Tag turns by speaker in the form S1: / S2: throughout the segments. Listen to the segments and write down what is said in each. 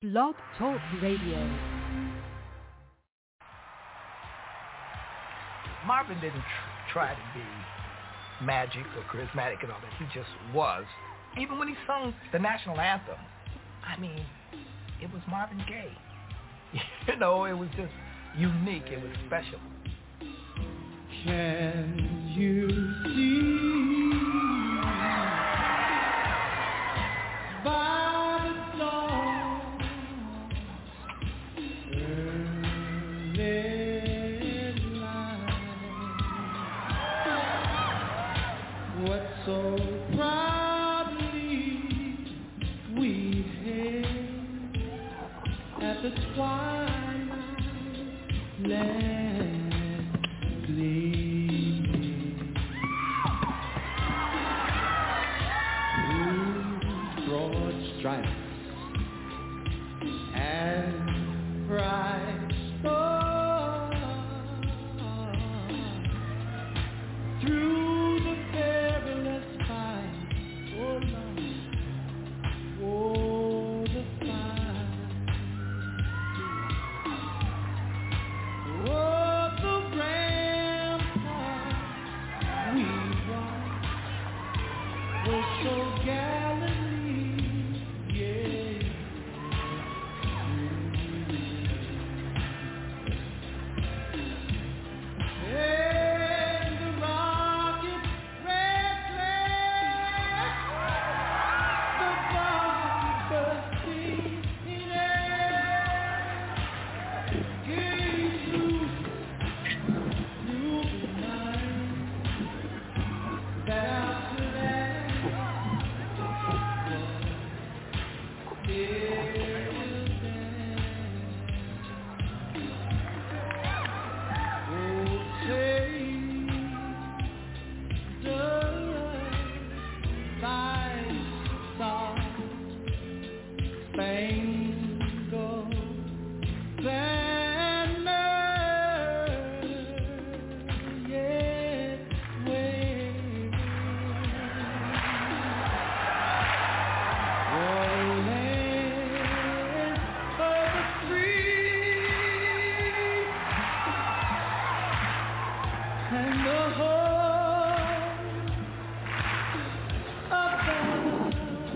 S1: Blog Talk Radio.
S2: Marvin didn't try to be magic or charismatic and all that. He just was. Even when he sung the national anthem, I mean, it was Marvin Gaye. You know, it was just unique. It was special.
S3: Can you see by the dawn's early light what so proudly we hailed at the twilight land gleaming through broad stripes and bright stars through the perilous fight. Oh Lord, oh the fight, oh the rampart we watched was so gallantly, yeah. And the rocket's red flag, the bomb bursting in air, gave through the night that outland was still there. Oh, say does thy star-spangled banner yet wave? Oh, land of the free and the home of God,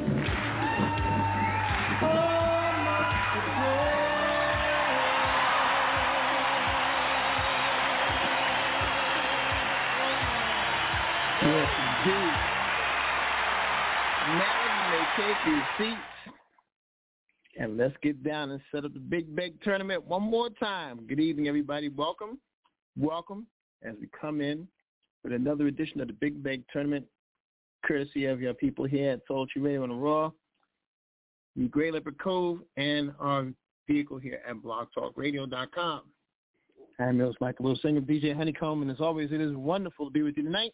S3: home of the brave.
S4: Yes, indeed. Now you may take your seats and let's get down and set up the Big Beg Tournament one more time. Good evening, everybody. Welcome. Welcome as we come in with another edition of the Big Beg Tournament, courtesy of your people here at Soul Tree Radio on the Raw, the Great Leopard Cove, and our vehicle here at blogtalkradio.com. I'm your host, Michael Will Singer, DJ Honeycomb, and as always, it is wonderful to be with you tonight.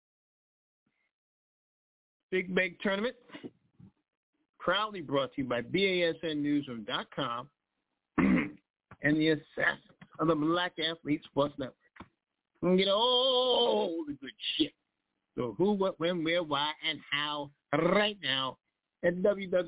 S4: Big Beg Tournament, proudly brought to you by BASNnewsroom.com and the assassins of the Black Athlete Sports Network. You can get all the good shit. So who, what, when, where, why, and how right now at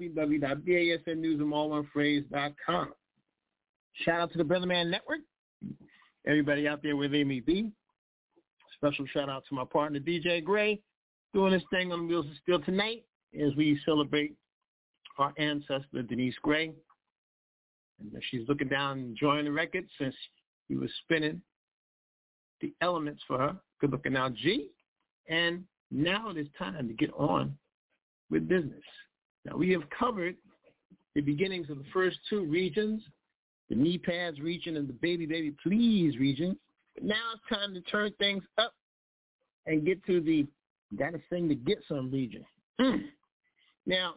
S4: www.basnnewsroom.com. Shout out to the Brother Man Network, everybody out there where they may be. Special shout out to my partner, DJ Gray, doing this thing on the Wheels of Steel tonight as we celebrate our ancestor, Denise Gray. And she's looking down and enjoying the record since he was spinning the elements for her. Good looking out, G. And now it is time to get on with business. Now, we have covered the beginnings of the first two regions, the knee pads region and the baby, baby, please region. But now it's time to turn things up and get to the gotta sing to get some region. Now,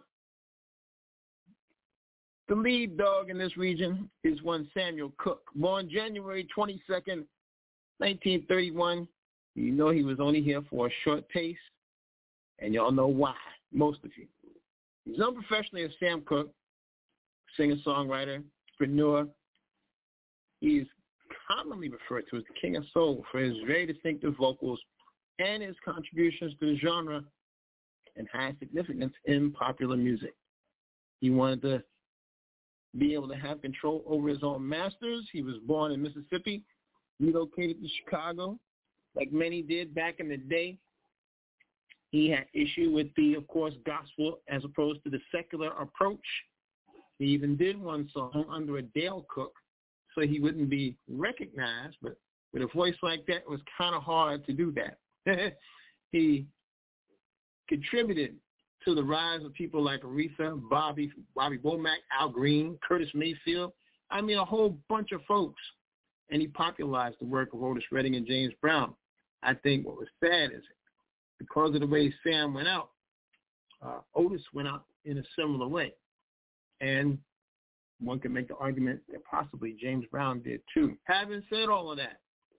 S4: the lead dog in this region is one Samuel Cook, born January 22nd, 1931. You know he was only here for a short pace, and y'all know why, most of you. He's known professionally as Sam Cooke, singer-songwriter, entrepreneur. He's commonly referred to as the King of Soul for his very distinctive vocals and his contributions to the genre and high significance in popular music. He wanted to be able to have control over his own masters. He was born in Mississippi, relocated to Chicago, like many did back in the day. He had issue with the, of course, gospel as opposed to the secular approach. He even did one song under a Dale Cook so he wouldn't be recognized, but with a voice like that, it was kind of hard to do that. He contributed to the rise of people like Aretha, Bobby Womack, Al Green, Curtis Mayfield. I mean, a whole bunch of folks. And he popularized the work of Otis Redding and James Brown. I think what was sad is because of the way Sam went out, Otis went out in a similar way. And one can make the argument that possibly James Brown did too. Having said all of that,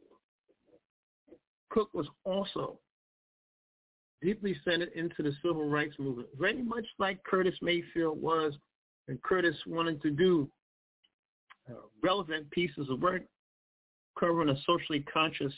S4: Cook was also deeply centered into the civil rights movement, very much like Curtis Mayfield was, and Curtis wanted to do relevant pieces of work covering a socially conscious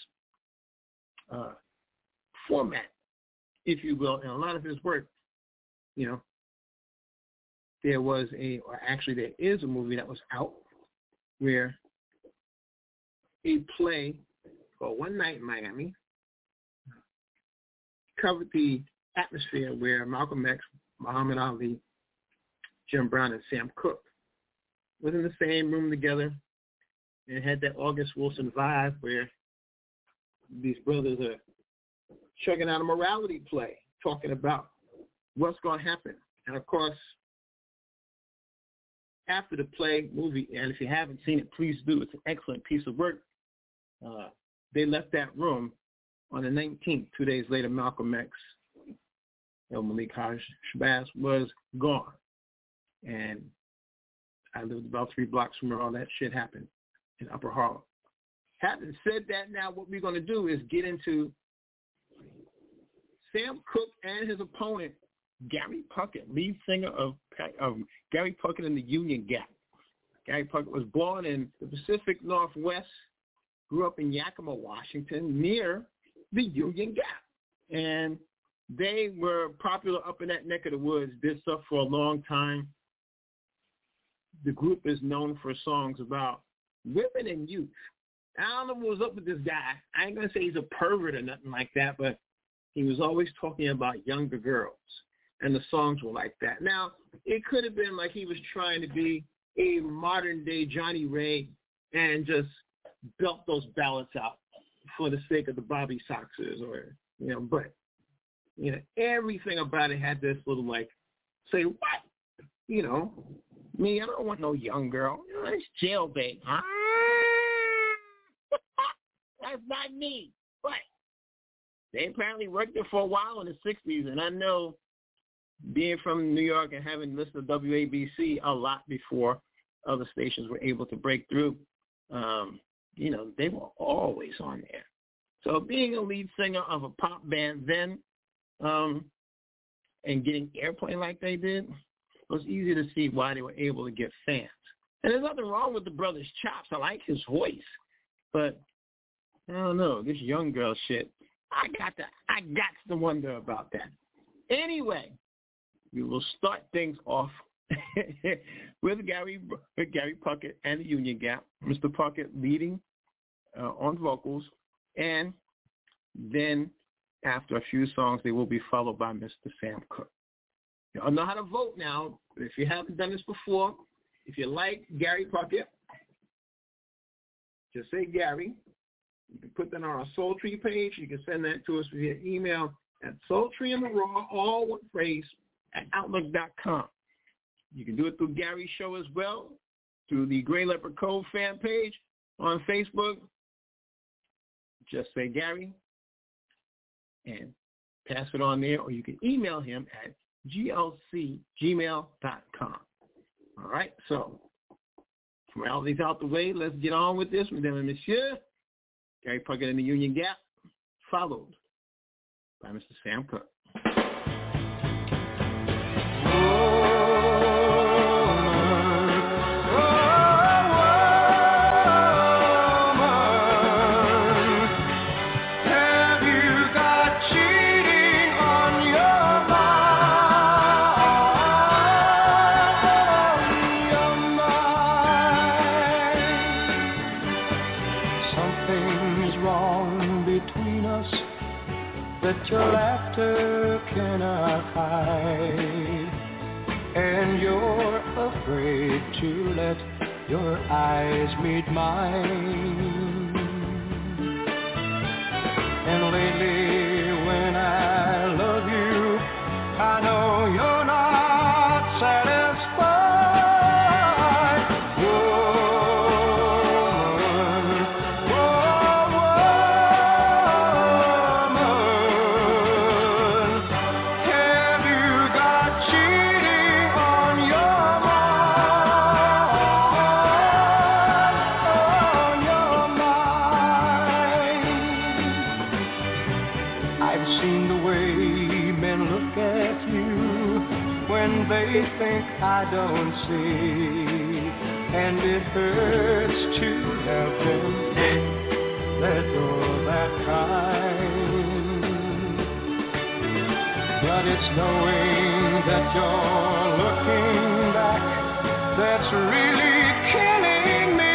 S4: format, if you will. And a lot of his work, you know, there is a movie that was out where a play called One Night in Miami covered the atmosphere where Malcolm X, Muhammad Ali, Jim Brown, and Sam Cooke was in the same room together and had that August Wilson vibe where these brothers are checking out a morality play, talking about what's going to happen. And, of course, after the movie, and if you haven't seen it, please do. It's an excellent piece of work. They left that room on the 19th. 2 days later, Malcolm X, Malik Shabazz, was gone. And I lived about 3 blocks from where all that shit happened in Upper Harlem. Having said that, now what we're going to do is get into Sam Cooke and his opponent, Gary Puckett, lead singer of Gary Puckett and the Union Gap. Gary Puckett was born in the Pacific Northwest, grew up in Yakima, Washington, near the Union Gap. And they were popular up in that neck of the woods, did stuff for a long time. The group is known for songs about women and youth. I don't know what was up with this guy. I ain't going to say he's a pervert or nothing like that, but he was always talking about younger girls. And the songs were like that. Now, it could have been like he was trying to be a modern-day Johnny Ray and just belt those ballads out for the sake of the Bobby Soxers or, but, everything about it had this little like, say what? Me, I don't want no young girl. It's jailbait. Huh? That's not me. But they apparently worked there for a while in the 60s, and I know being from New York and having listened to WABC a lot before other stations were able to break through, they were always on there. So being a lead singer of a pop band then and getting airplay like they did, it was easy to see why they were able to get fans. And there's nothing wrong with the brother's chops. I like his voice. But I don't know, this young girl shit, I got to wonder about that. Anyway, we will start things off with Gary Puckett and the Union Gap. Mr. Puckett leading on vocals, and then after a few songs, they will be followed by Mr. Sam Cooke. Y'all know how to vote now. If you haven't done this before, if you like Gary Puckett, just say Gary. You can put that on our Soul Tree page. You can send that to us via email at soultreeintheraw, all one phrase, at outlook.com. You can do it through Gary's show as well, through the Gray Leopard Cove fan page on Facebook. Just say Gary and pass it on there, or you can email him at glc@gmail.com. All right, so formalities out the way, let's get on with this. Mesdames et messieurs, Gary Puckett and the Union Gap, followed by Mr. Sam Cooke.
S3: Your mind. that your laughter cannot hide, and you're afraid to let your eyes meet mine. And lately when I love you, I know you're not satisfied. They think I don't see, and it hurts to have them think that you're that kind. But it's knowing that you're looking back that's really killing me.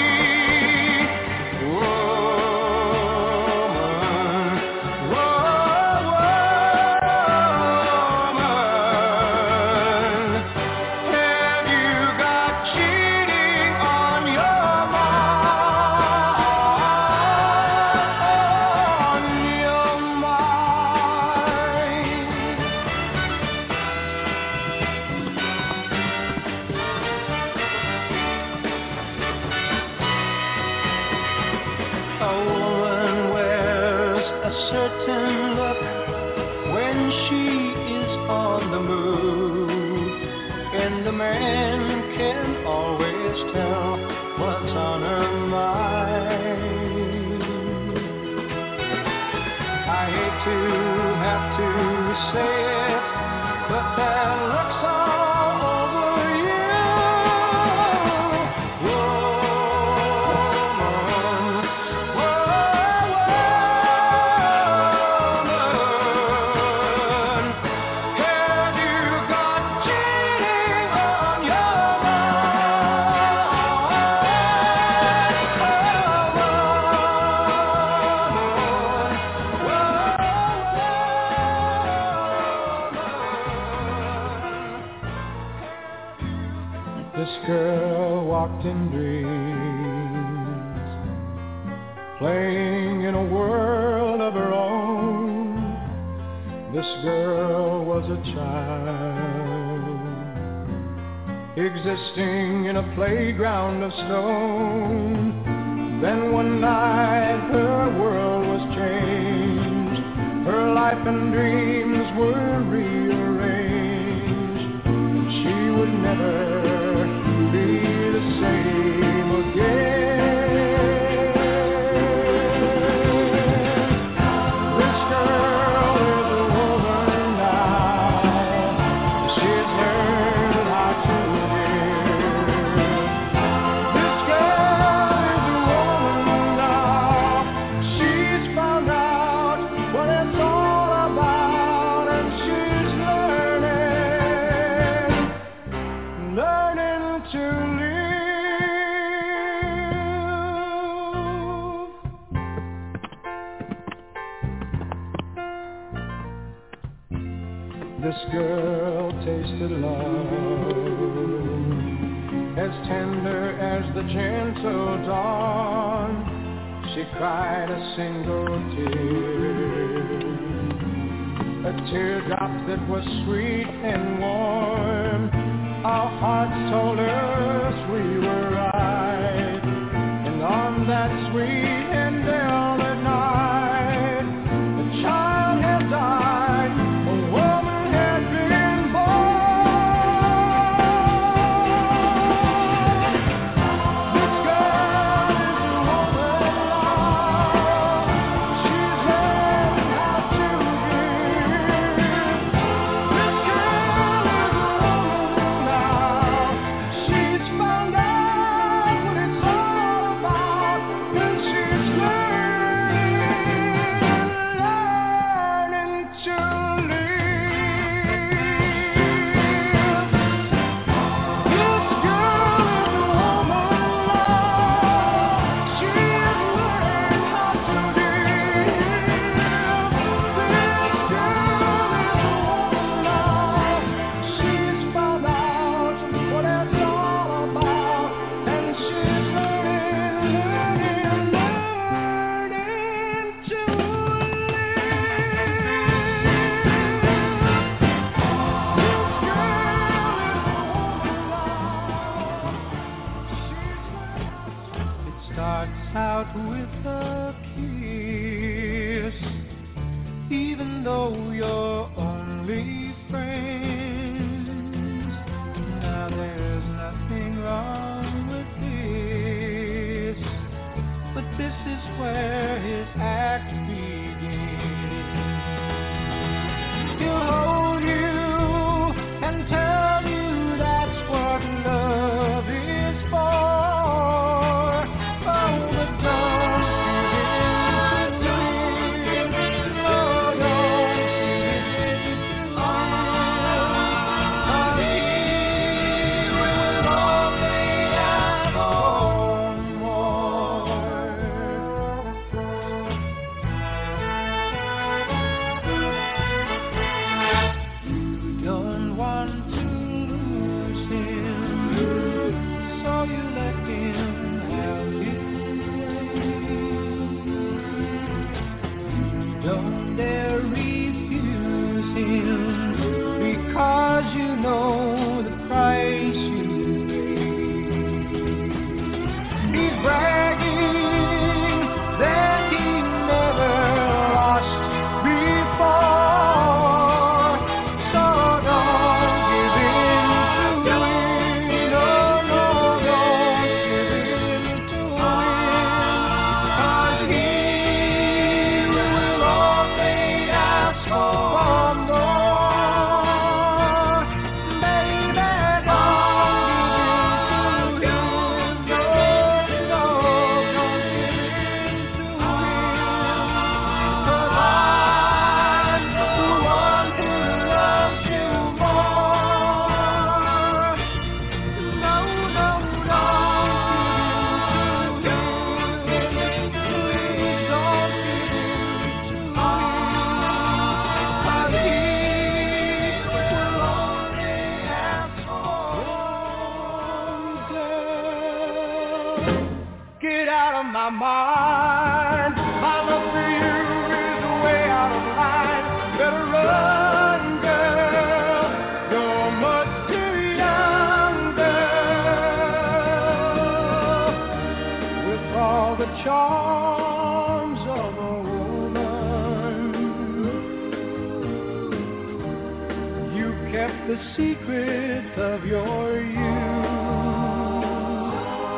S3: In dreams, playing in a world of her own. This girl was a child, existing in a playground of stone. Then one night her world was changed, her life and dreams were rearranged, and she would never be the same again. This girl is a woman now. She's learned how to live. This girl is a woman now. She's found out what it's all about, and she's learning to This girl tasted love, as tender as the gentle dawn. She cried a single tear, a teardrop that was sweet and warm. Our hearts told us we were right, and on that sweet and velvet night, the child had died, a woman had been born. This girl is a woman now. She's learned how to give. This girl is a woman now. She's starts out with a kiss, even though you're only friends. Now there's nothing wrong with this, but this is where his act begins. He'll hold you and tell you that's what love is for. Oh, but don't give in to him. Oh, don't give in to him. 'Cause he will only have one more. You don't want to lose him, so you let him have his way. Don't dare refuse him, because you know the price you pay. He's bragging that he never lost before, so don't give in to him. No, no, don't give in to him, 'cause he will only ask for one more. Baby, don't give in to him. No, no, don't give in to him, 'cause I'm the one who loves you more. No, no, don't give in to him. Please don't give in to him, 'cause he will only ask for one. Girl, get out of my mind. My love for you is way out of line. Better run, girl. You're much too young, girl. With all the charms of a woman, you kept the secret of your youth.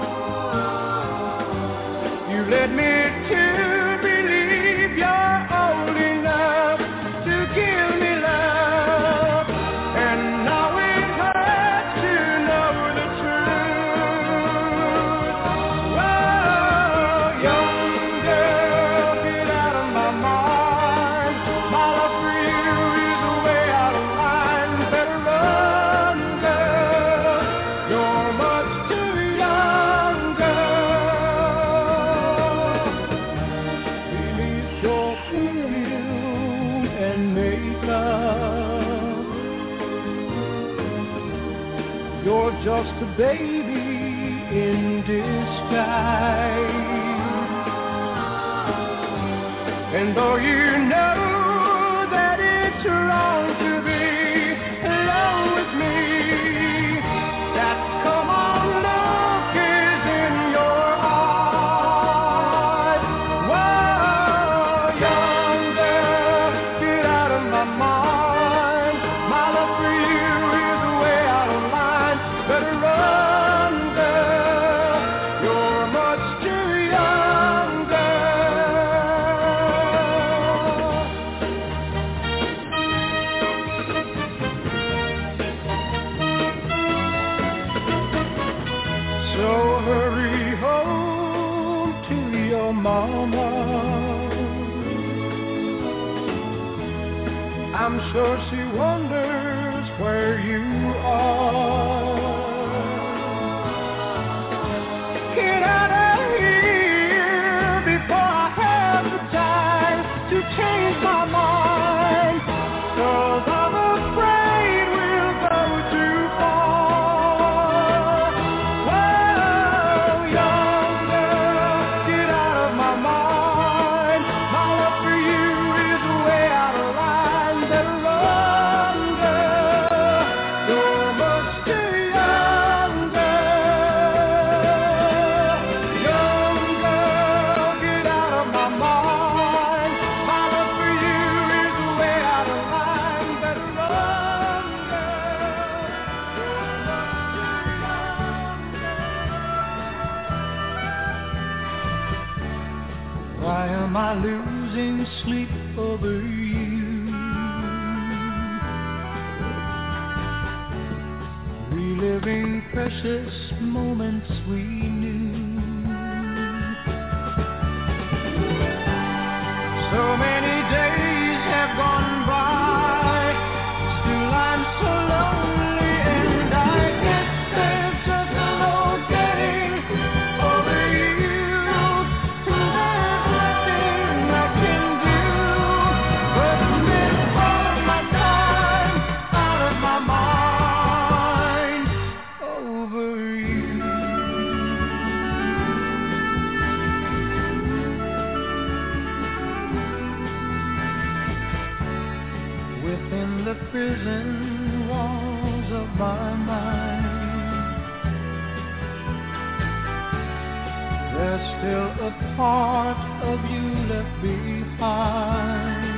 S3: You led me to believe you're old enough to give me love, and now it hurts to know the truth. Whoa, young girl, get out of my mind. My love for you is way out of line. Better run, girl. You're much too young, girl. Release your perfume and makeup. You're just a baby in disguise. And though you know that it's wrong to be alone with me, that come on look is in your eyes. Whoa, young girl, get out of my mind. My love for you is way out of line. Better run, girl. You're much too young, girl. So hurry home to your mama. I'm sure she wonders where you are. Get out of here before I have the time to change my mind, 'cause I'm afraid we'll go too far. Whoa, young girl, get out of my mind. My love for you is way out of line. Better run, girl. am I losing sleep over you? Reliving precious moments we knew. So many days have gone by, still I'm so lonely, and I guess there's just no getting over you. There's nothing I can do but spend all of my time out of my mind over you. Within the prison walls of my mind, there's still a part of you left behind.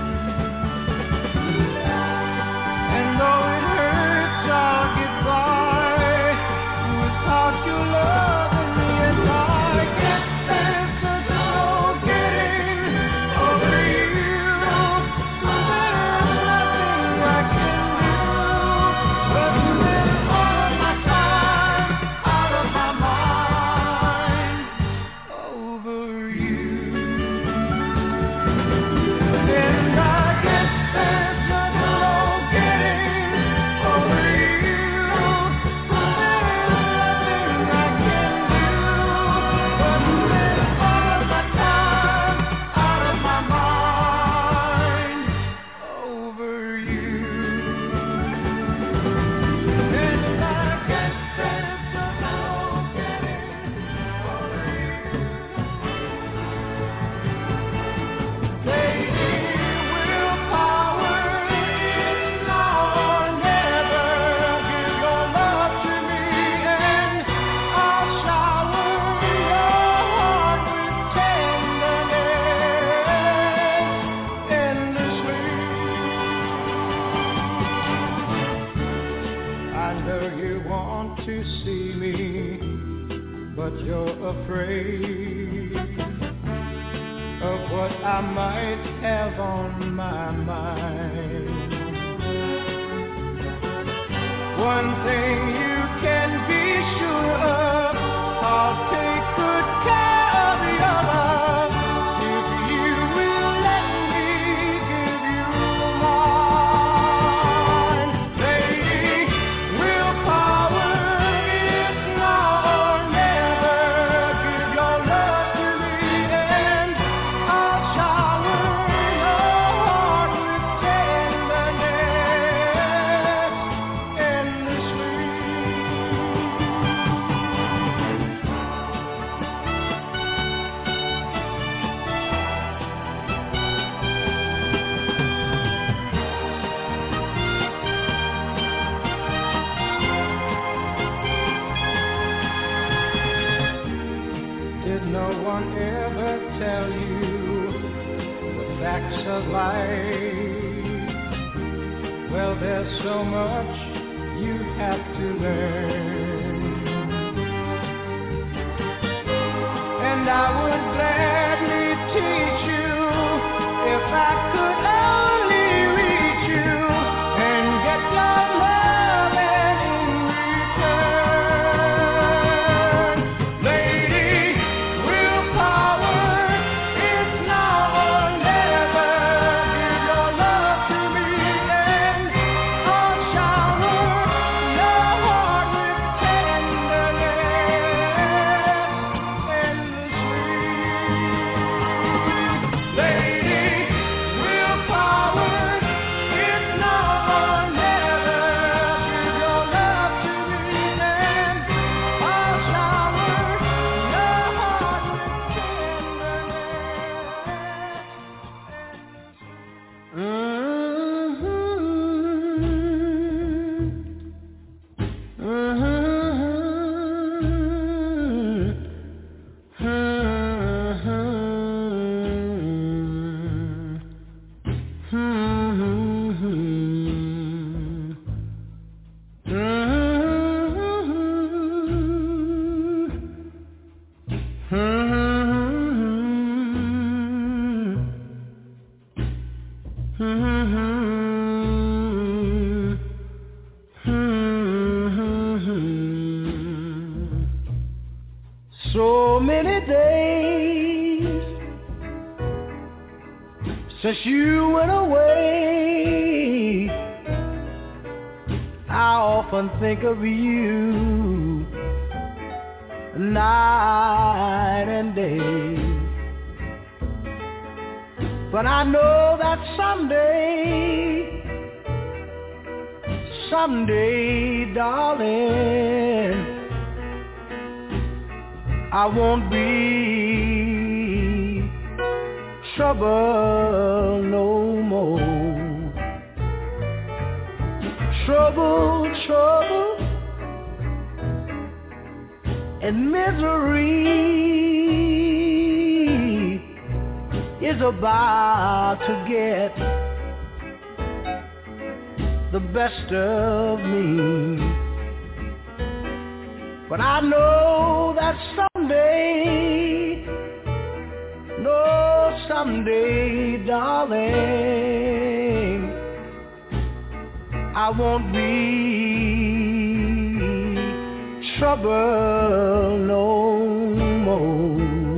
S3: And though it hurts, I'll get by without your love and me. And I guess there's just no getting over you. There's nothing I can do but spend all of my time out of my mind over you. And I guess there's just no getting over you. There's nothing I can do but spend all of my time out of my mind over you. And I guess there's just no getting over you. Lady, willpower is now or never. Give your love to me, and I'll shower your heart with tenderness endlessly. I know you want to see me, but you're afraid of what I might have on my mind. One thing you can be sure of, I'll take good care of your love if you will let me give you mine. Lady, willpower is now or never. Give your love to me, and I'll shower your heart with tenderness endlessly. Did no one ever tell you the facts of life? Well, there's so much you have to learn, and I would gladly teach you if I could only reach you and get your love and in return. Lady, willpower is now or never. Give your love to me, and I'll shower your heart with tenderness endlessly. So many days since you went away, I often think of you night and day. But I know that someday, darling, I won't be trouble no more. Trouble and misery is about to get the best of me. But I know that someday, darling, I won't be trouble no more.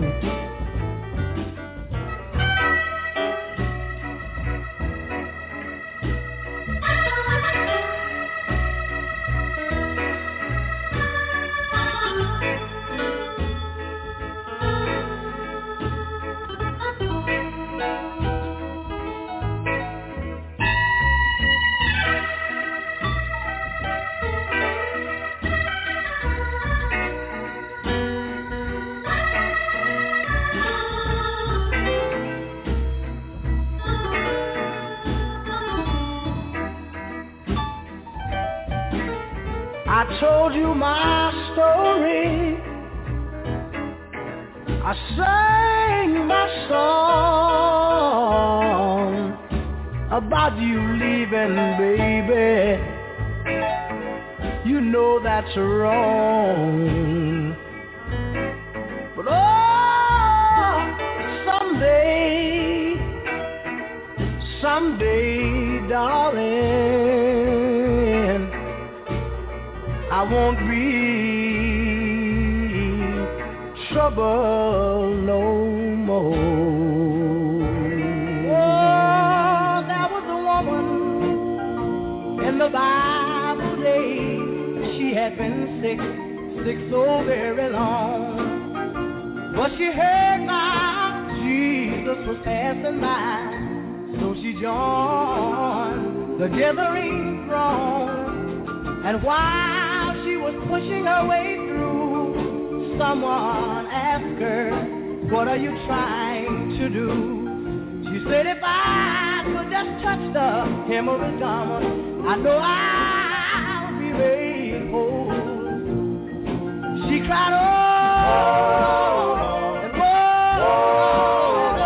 S3: I told you my story, I sang my song about you leaving, baby. You know that's wrong. But oh, someday, darling, I won't be trouble no more. Oh, there was a woman in the Bible days. She had been sick so very long. But she heard now Jesus was passing by, so she joined the gathering throng. And while she was pushing her way through, someone asked her, what are you trying to do? She said, if I could just touch the hem of his garment, I know I'll be made whole. She cried, oh, and oh, and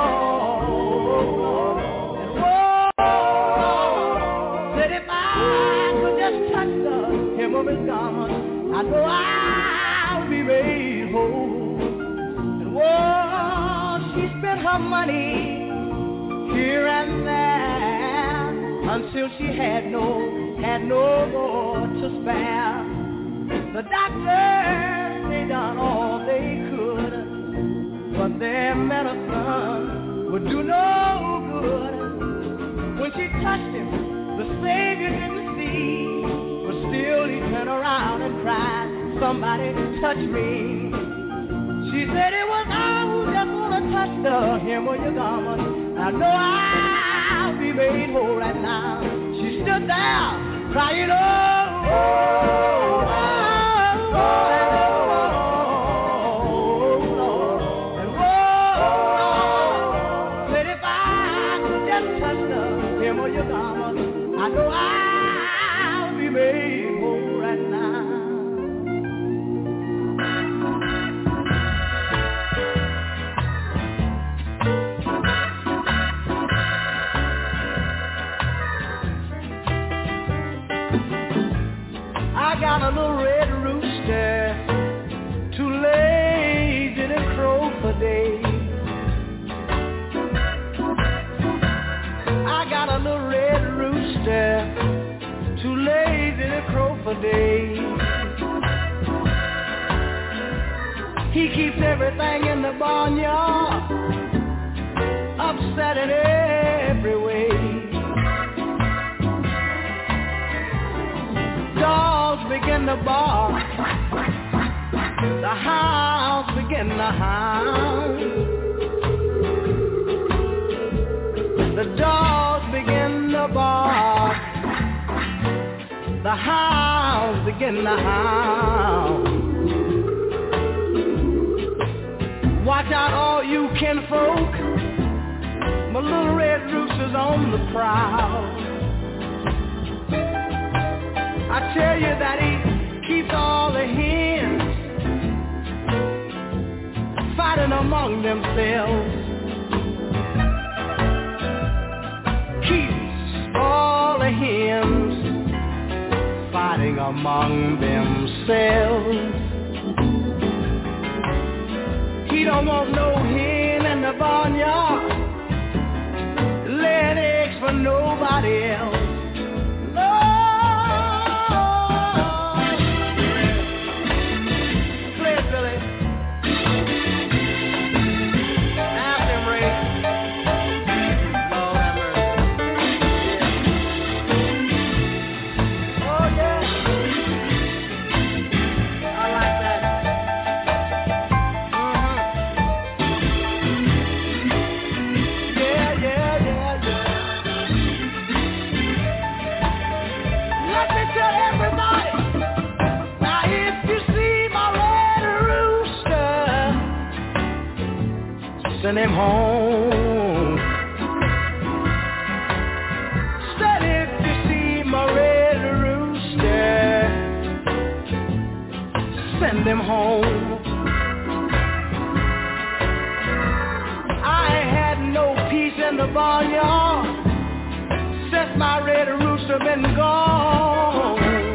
S3: oh, and oh, said if I could just touch the hem of his garment, I know I'll be made whole. And whoa, she spent her money here and there until she had no more to spare. The doctors, they done all they could, but their medicine would do no good. When she touched him, the Savior didn't see, but still he turned around and cried, somebody touch me. She said, it was I who just want to touch the hem of your garment. I know I'll be made whole right now. She stood there crying, oh, oh, oh, oh, and oh, said if I could just touch the hem of your garment, I know I'll be made whole right now. I got a little He keeps everything in the barnyard upset in every way. Dogs begin to bark, the hounds begin to hound. The dogs begin to bark, the hounds begin to hound. Watch out all you kinfolk, my little red rooster's on the prowl. I tell you that he keeps all the hens fighting among themselves. Keeps all the hens fighting among themselves. He don't want no hen in the barnyard laying eggs for nobody else. Send him home. Said if you see my red rooster, send him home. I ain't had no peace in the barnyard since my red rooster been gone.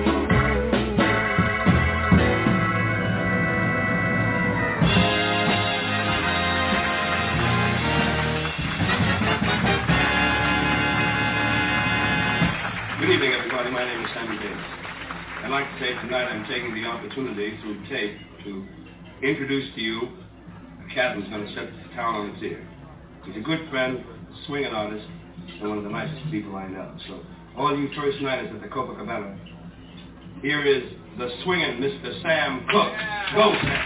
S5: Good evening, everybody. My name is Sammy Davis. I'd like to say tonight I'm taking the opportunity through tape to introduce to you a cat who's going to set the town on its ear. He's a good friend, a swinging artist, and one of the nicest people I know. So, all you first nighters at the Copacabana, here is the swinging Mr. Sam Cooke. Go, Sam.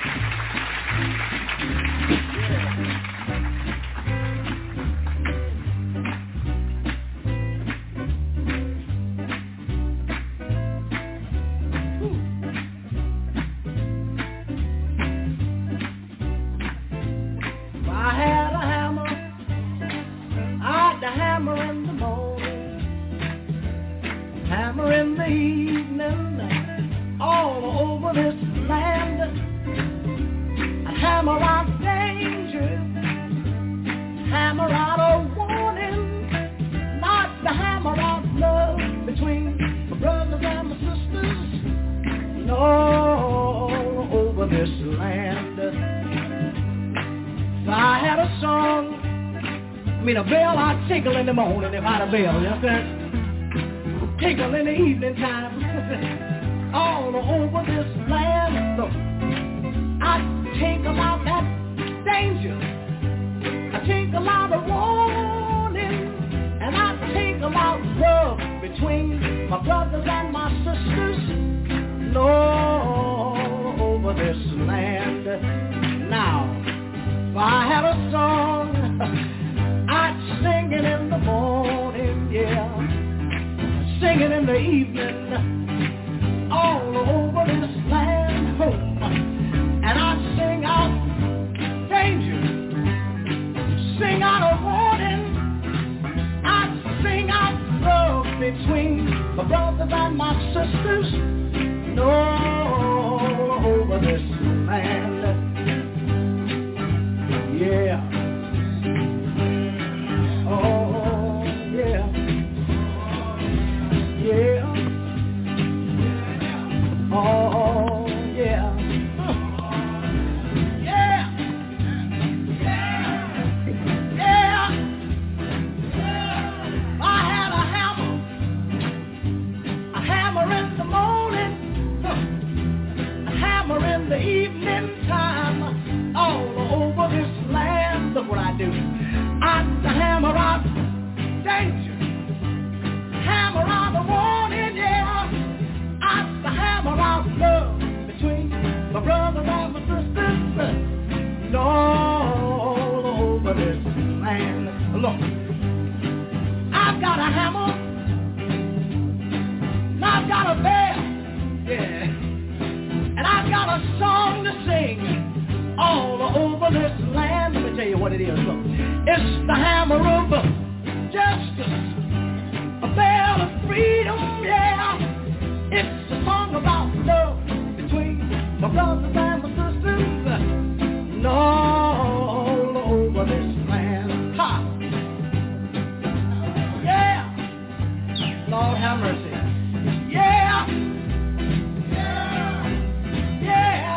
S5: Tinkle in the morning if I had a bell, you understand? Tinkle in the evening time. All over this land. So I tinkle out that danger. I tinkle out the warning. And I tinkle out love between my brothers and my sisters. All over this land. Now, if I had a song, I'd sing it in the morning, yeah, sing it in the evening, all over this land, and I'd sing out danger, sing out a warning, I'd sing out love between my brothers and my sisters, all over this land, yeah. Oh, yeah, yeah, look. I've got a hammer, and I've got a bell, yeah, and I've got a song to sing all over this land. Let me tell you what it is. Look, it's the hammer of justice, a bell of freedom, yeah. It's a song about love between my brothers and my sisters, and all over this land. Ha! Yeah! Lord have mercy. Yeah! Yeah! Yeah!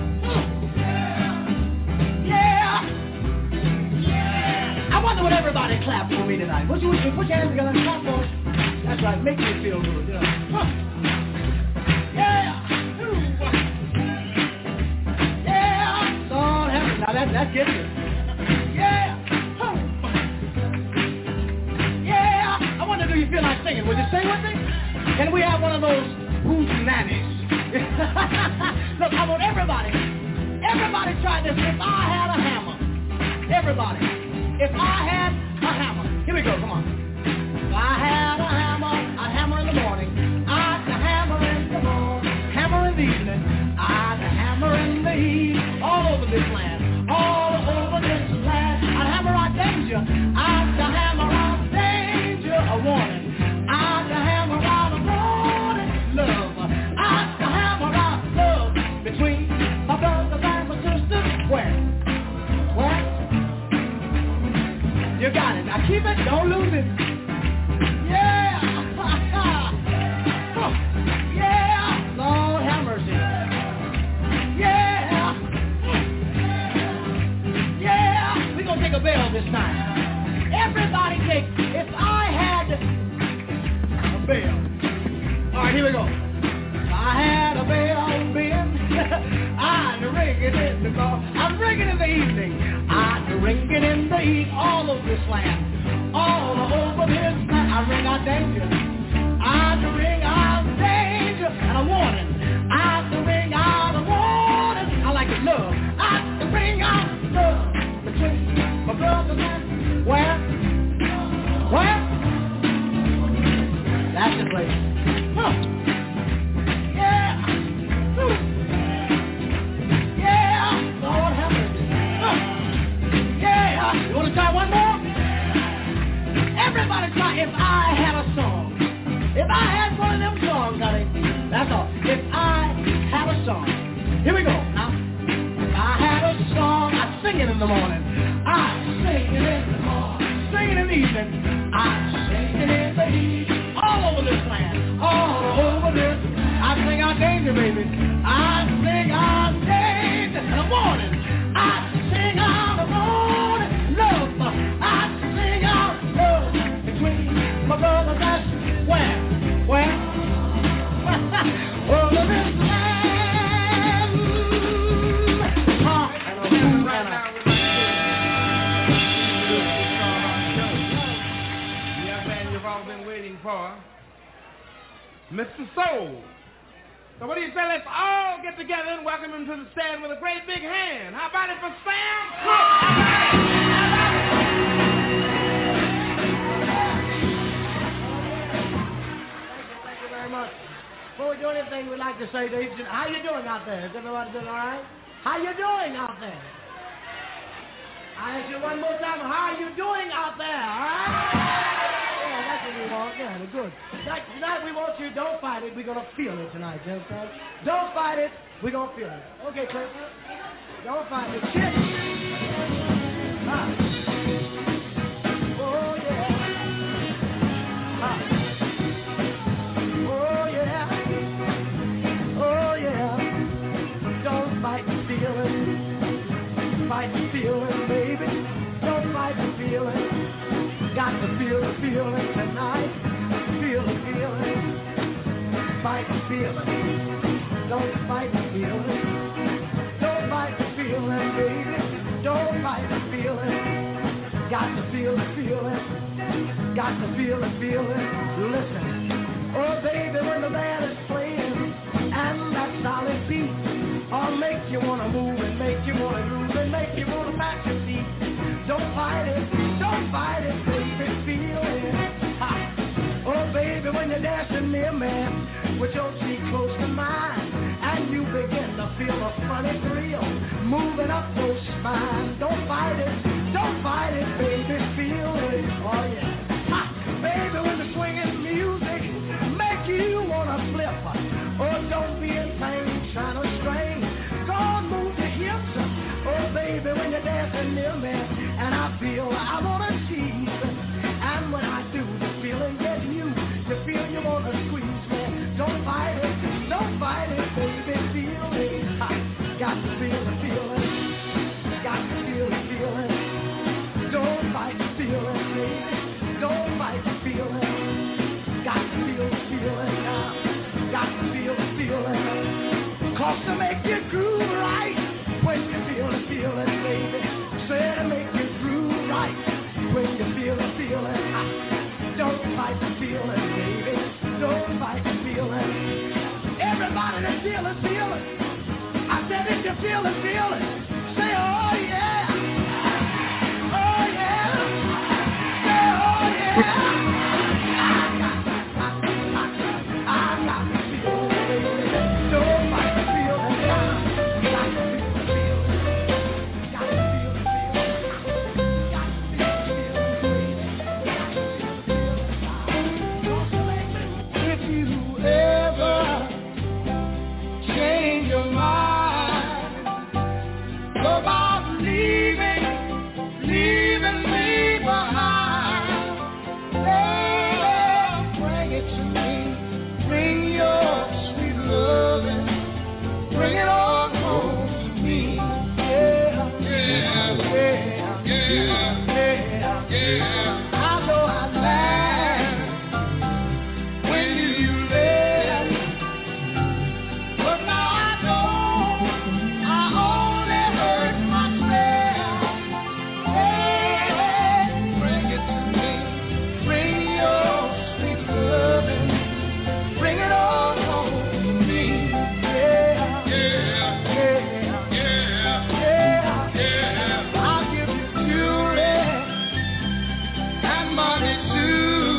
S5: Yeah! Yeah! I wonder what everybody clap for me tonight. Put your hands together and clap for us. That's right, make me feel good, you know. Huh. Yeah! Yeah! Lord have mercy. Now that gets it. Yeah! Yeah! I wonder, do you feel like singing? Would you sing with me? Can we have one of those hootenannies? Look, I want everybody try this. If I had a hammer. Everybody. If I had a hammer. Here we go, come on. If I had a hammer, I'd hammer in the morning. I'd hammer in the morning. Hammer in the evening. I'd hammer in the heat. All over this land. All over this land. I'd hammer out danger. I'd hammer out danger. A warning. I'd hammer out a warning. Love. I'd hammer out love between my brothers and my sisters. Where? You got it. Now keep it. Don't lose it. Yeah. Yeah. Lord have mercy. Yeah. Yeah. We're going to take a bell this time. Everybody take, if I had a bell. All right, here we go. If I had a bell, Ben, I'd ring it in the morning. I'm ringing in the evening. I'd ring it in the heat. All over this land. All over this land. I ring out danger. I'd ring out danger. And a warning. I'd ring out a warning. I like it, love. I'd ring out love between my brothers and where? That's the place. Huh. Yeah. Yeah. Lord have mercy. Yeah. You want to try one more? Everybody try. If I had a song. If I had one of them songs, honey. That's all. If I had a song. Here we go. Now, if I had a song, I'd sing it in the morning. I'd sing it in the morning. Sing it in the evening. I'd sing it in the heat. All over this land. All over this. I'd sing out danger, baby. I'd sing out danger. And a warning. I'd sing out a warning. Love. I'd sing out love between my brothers and where? Over this land. Right now, the young man you've all been waiting for, Mr. Soul. So what do you say? Let's all get together and welcome him to the stand with a great big hand. How about it for Sam Cooke? Thank you very much. Before we do anything, we'd like to say to each and how you doing out there? Is everybody doing all right? How you doing out there? I ask you one more time, how are you doing out there? All right? Yeah, that's what we want. Yeah, good. Tonight we want you, don't fight it. We're going to feel it tonight, you understand? Don't fight it. We're going to feel it. Okay, Chris. Don't fight it. Shit. Oh, yeah. Oh, yeah. Oh, yeah. Don't fight the feeling. Fight the feeling, baby. Don't fight the feeling. Got to feel the feeling tonight. Feel the feeling. Fight the feeling. Don't fight the feeling. Don't fight the feeling, baby. Don't fight the feeling. Got to feel the feeling. Got to feel the feeling. Listen. Oh, baby, when the band is playing and that solid beat, I'll make you want to move and make you want to groove and make you want to back your feet. Don't fight it. Don't fight it. feel a funny thrill moving up your spine. Don't fight it, baby, feel it. Oh yeah, ha, baby, when the swinging music make you wanna flip. Oh, don't be in pain trying to strain. Go on, move your hips. Oh, baby, when you're dancing near me, and I feel I wanna tease. And when I do, the feeling gets you. You feel you wanna squeeze me. Don't fight it, baby, feel it. Ha, got to feel the feeling. Got to feel the feeling. Don't fight the feeling, baby. Don't fight the feeling. Got to feel the feeling now. Got to feel the feeling. 'Cause to make you groove right when you feel the feeling, baby. Say to make you groove right when you feel the feeling. Don't fight the feeling, baby. Don't fight the feeling. Everybody that feel it, feel it. I said if you feel it, feel it. Say oh yeah. Oh yeah. Say oh yeah. I got the feeling, baby. Don't fight the feeling now. Got to feel the feeling. Got to feel the feeling. Got to feel the feeling, baby. Got to feel the feeling. If you ever change your mind about leaving me behind, oh, bring it to me. Bring your sweet loving. Bring it on home to me. Yeah, yeah, yeah, yeah, yeah. I know I laughed when you left, but now I know I only hurt myself. Yeah, bring it to me. Bring your sweet loving. Bring it on home to me. Yeah, yeah, yeah, yeah, yeah. I'll give you jewelry and money too.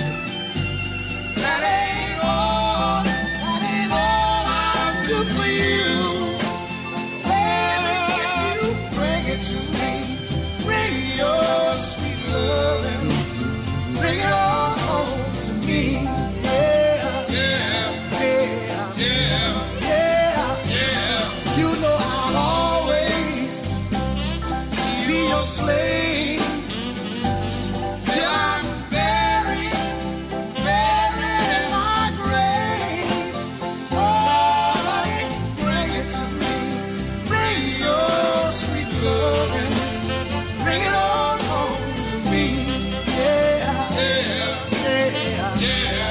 S5: That ain't all I'll do for you. Baby, you bring it to me. Bring your sweet loving. Bring it on home to me. Yeah, yeah, yeah, yeah. You know I'll always be your slave till I'm buried in my grave. Oh, bring it to me. Bring your sweet loving. Bring it on home to me. Yeah, yeah, yeah,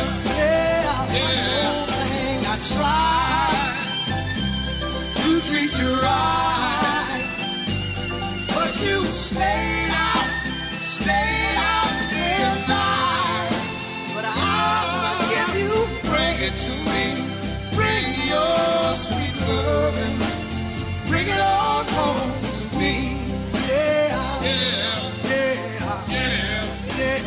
S5: yeah. Thing I tried to treat you right, but you stayed out till night. But I'll forgive you. Bring it to me. Bring your sweet loving. Bring it on home to me. Yeah, yeah, yeah, yeah, yeah,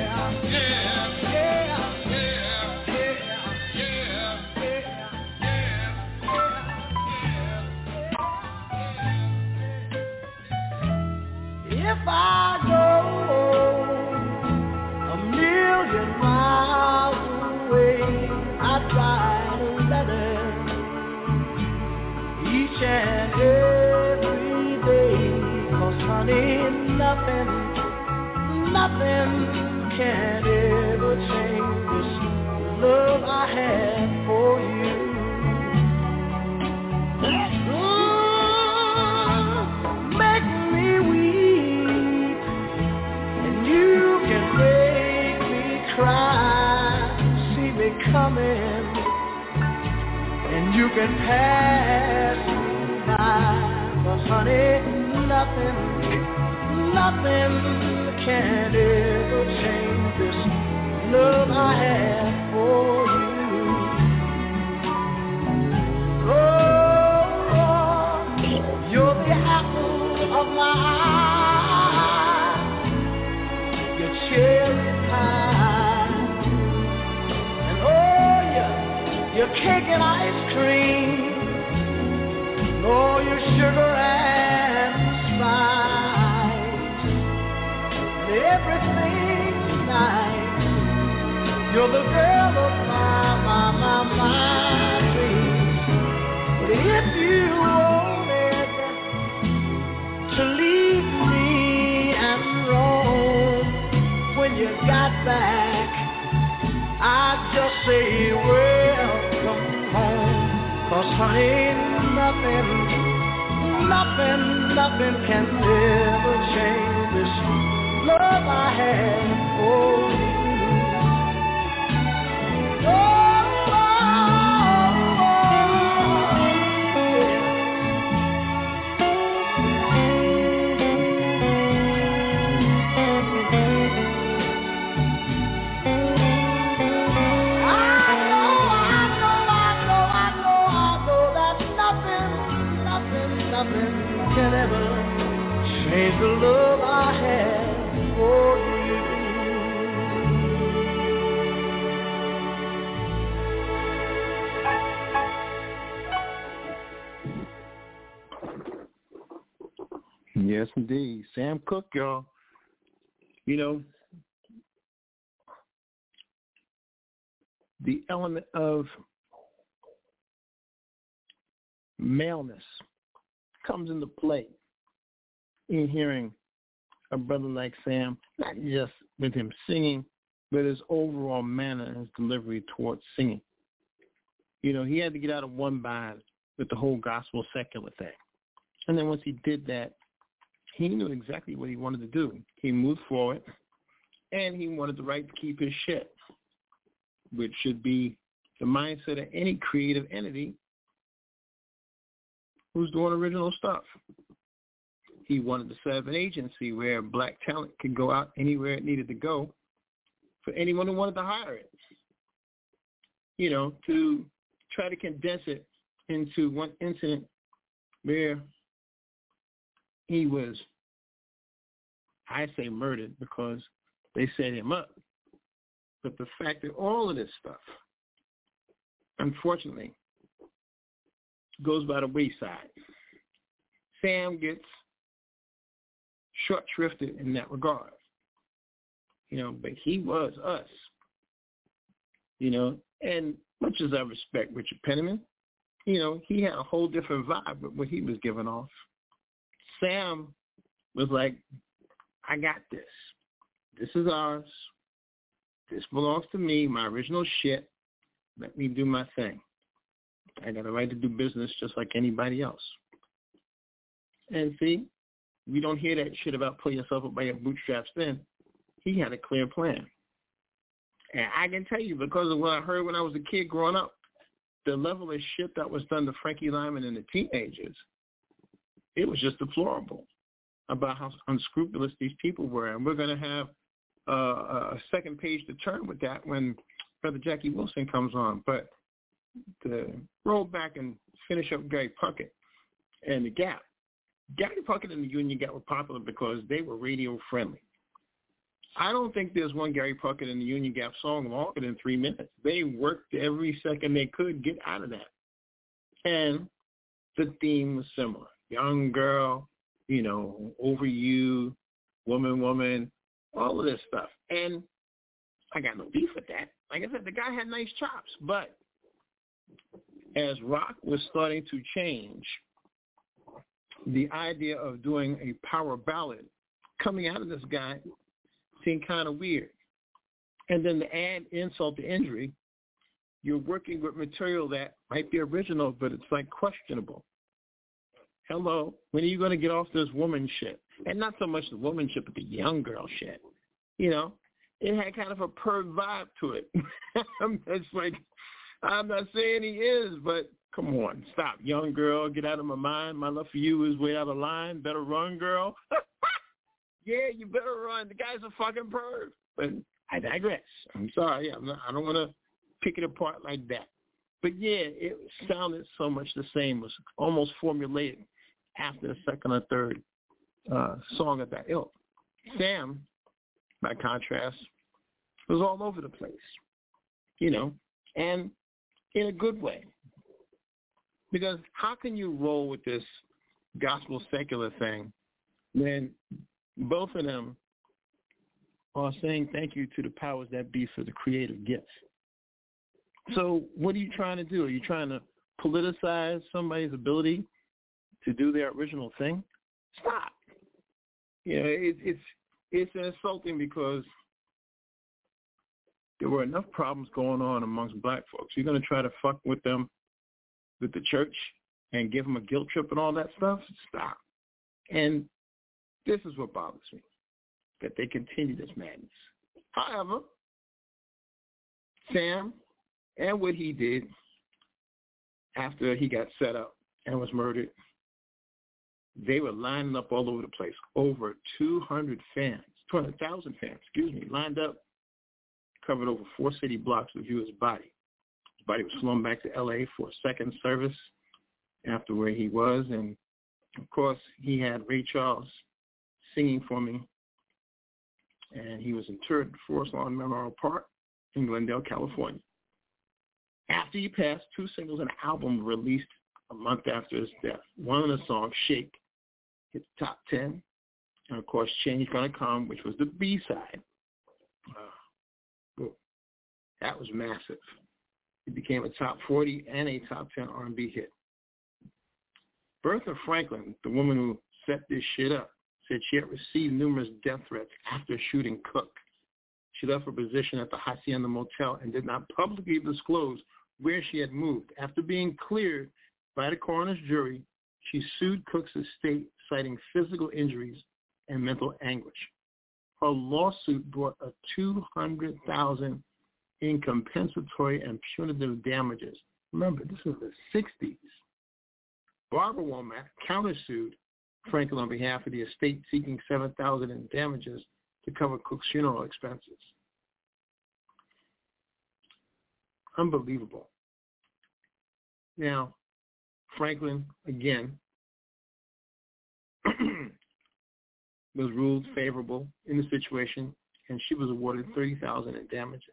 S5: if I go a million miles away, I write a letter each and every day. 'Cause honey, nothing can ever change this love I have for you. Make me weep, and you can make me cry. See me coming, and you can pass me by. 'Cause honey, nothing can ever change this love I have for you. Oh, you're the apple of my eye, your cherry pie, and oh, your cake and ice cream. No Oh, your sugar and spice, everything's nice. You're the girl of my dreams. But if you wanted to leave me and roam, when you got back, I'd just say welcome home. 'Cause honey, nothing can ever change this love I have for you. Can ever change the love I have for
S4: you. Yes, indeed. Sam Cooke, y'all. You know, the element of maleness comes into play in hearing a brother like Sam, not just with him singing, but his overall manner and his delivery towards singing. You know, he had to get out of one bind with the whole gospel secular thing. And then once he did that, he knew exactly what he wanted to do. He moved forward, and he wanted the right to keep his shit, which should be the mindset of any creative entity who's doing original stuff. He wanted to set up an agency where black talent could go out anywhere it needed to go for anyone who wanted to hire it. You know, to try to condense it into one incident where he was, I say murdered because they set him up. But the fact that all of this stuff, unfortunately, goes by the wayside. Sam gets short-shrifted in that regard. You know, but he was us. You know, and much as I respect Richard Penniman, you know, he had a whole different vibe with what he was giving off. Sam was like, I got this. This is ours. This belongs to me, my original shit. Let me do my thing. I got a right to do business just like anybody else. And see, we don't hear that shit about pull yourself up by your bootstraps then. He had a clear plan. And I can tell you, because of what I heard when I was a kid growing up, the level of shit that was done to Frankie Lyman and the teenagers, it was just deplorable about how unscrupulous these people were. And we're going to have a second page to turn with that when Brother Jackie Wilson comes on. But to roll back and finish up Gary Puckett and the Gap. Gary Puckett and the Union Gap were popular because they were radio friendly. I don't think there's one Gary Puckett and the Union Gap song longer than 3 minutes. They worked every second they could get out of that. And the theme was similar. Young girl, you know, over you, woman, all of this stuff. And I got no beef with that. Like I said, the guy had nice chops, but as rock was starting to change, the idea of doing a power ballad coming out of this guy seemed kind of weird. And then to add insult to injury, you're working with material that might be original, but it's like questionable. Hello, when are you going to get off this woman shit? And not so much the woman shit, but the young girl shit. You know, it had kind of a perv vibe to it. It's like, I'm not saying he is, but come on, stop. Young girl, get out of my mind. My love for you is way out of line. Better run, girl. Yeah, you better run. The guy's a fucking perv. But I digress. I'm sorry. I don't want to pick it apart like that. But yeah, it sounded so much the same. It was almost formulated after the second or third song of that ilk. Sam, by contrast, was all over the place, you know, and in a good way. Because how can you roll with this gospel secular thing when both of them are saying thank you to the powers that be for the creative gifts? So what are you trying to do? Are you trying to politicize somebody's ability to do their original thing? Stop. It's insulting because there were enough problems going on amongst black folks. You're going to try to fuck with them, with the church, and give them a guilt trip and all that stuff? Stop. And this is what bothers me, that they continue this madness. However, Sam and what he did after he got set up and was murdered, they were lining up all over the place. Over 200,000 fans, lined up, covered over 4 city blocks to view his body. His body was flown back to L.A. for a second service after where he was. And, of course, he had Ray Charles singing for me. And he was interred at Forest Lawn Memorial Park in Glendale, California. After he passed, 2 singles and an album were released a month after his death. One of the songs, Shake, hit the top 10. And, of course, Change Gonna Come, which was the B-side. That was massive. It became a top 40 and a top 10 R&B hit. Bertha Franklin, the woman who set this shit up, said she had received numerous death threats after shooting Cook. She left her position at the Hacienda Motel and did not publicly disclose where she had moved. After being cleared by the coroner's jury, she sued Cook's estate, citing physical injuries and mental anguish. Her lawsuit brought a $200,000 in compensatory and punitive damages. Remember, this is the 60s. Barbara Womack countersued Franklin on behalf of the estate, seeking $7,000 in damages to cover Cook's funeral expenses. Unbelievable. Now, Franklin, again, was ruled favorable in the situation, and she was awarded $30,000 in damages.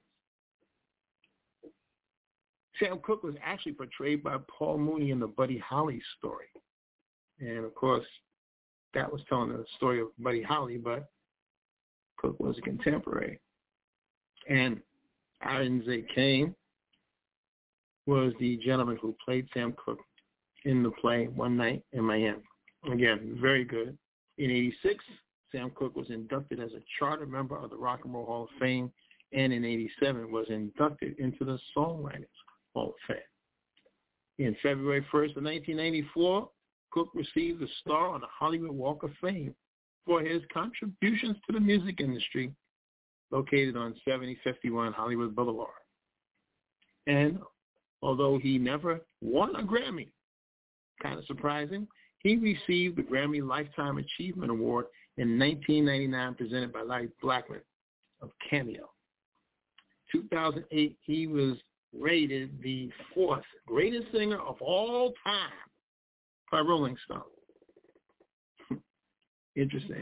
S4: Sam Cooke was actually portrayed by Paul Mooney in the Buddy Holly story. And, of course, that was telling the story of Buddy Holly, but Cooke was a contemporary. And Aaron Z. Kane was the gentleman who played Sam Cooke in the play One Night in Miami. Again, very good. In 86, Sam Cooke was inducted as a charter member of the Rock and Roll Hall of Fame, and in 87 was inducted into the Songwriters Hall of Fame. In February 1st of 1994, Cooke received a star on the Hollywood Walk of Fame for his contributions to the music industry, located on 7051 Hollywood Boulevard. And although he never won a Grammy, kind of surprising, he received the Grammy Lifetime Achievement Award in 1999, presented by Larry Blackmon of Cameo. 2008, he was rated the 4th greatest singer of all time by Rolling Stone. Interesting.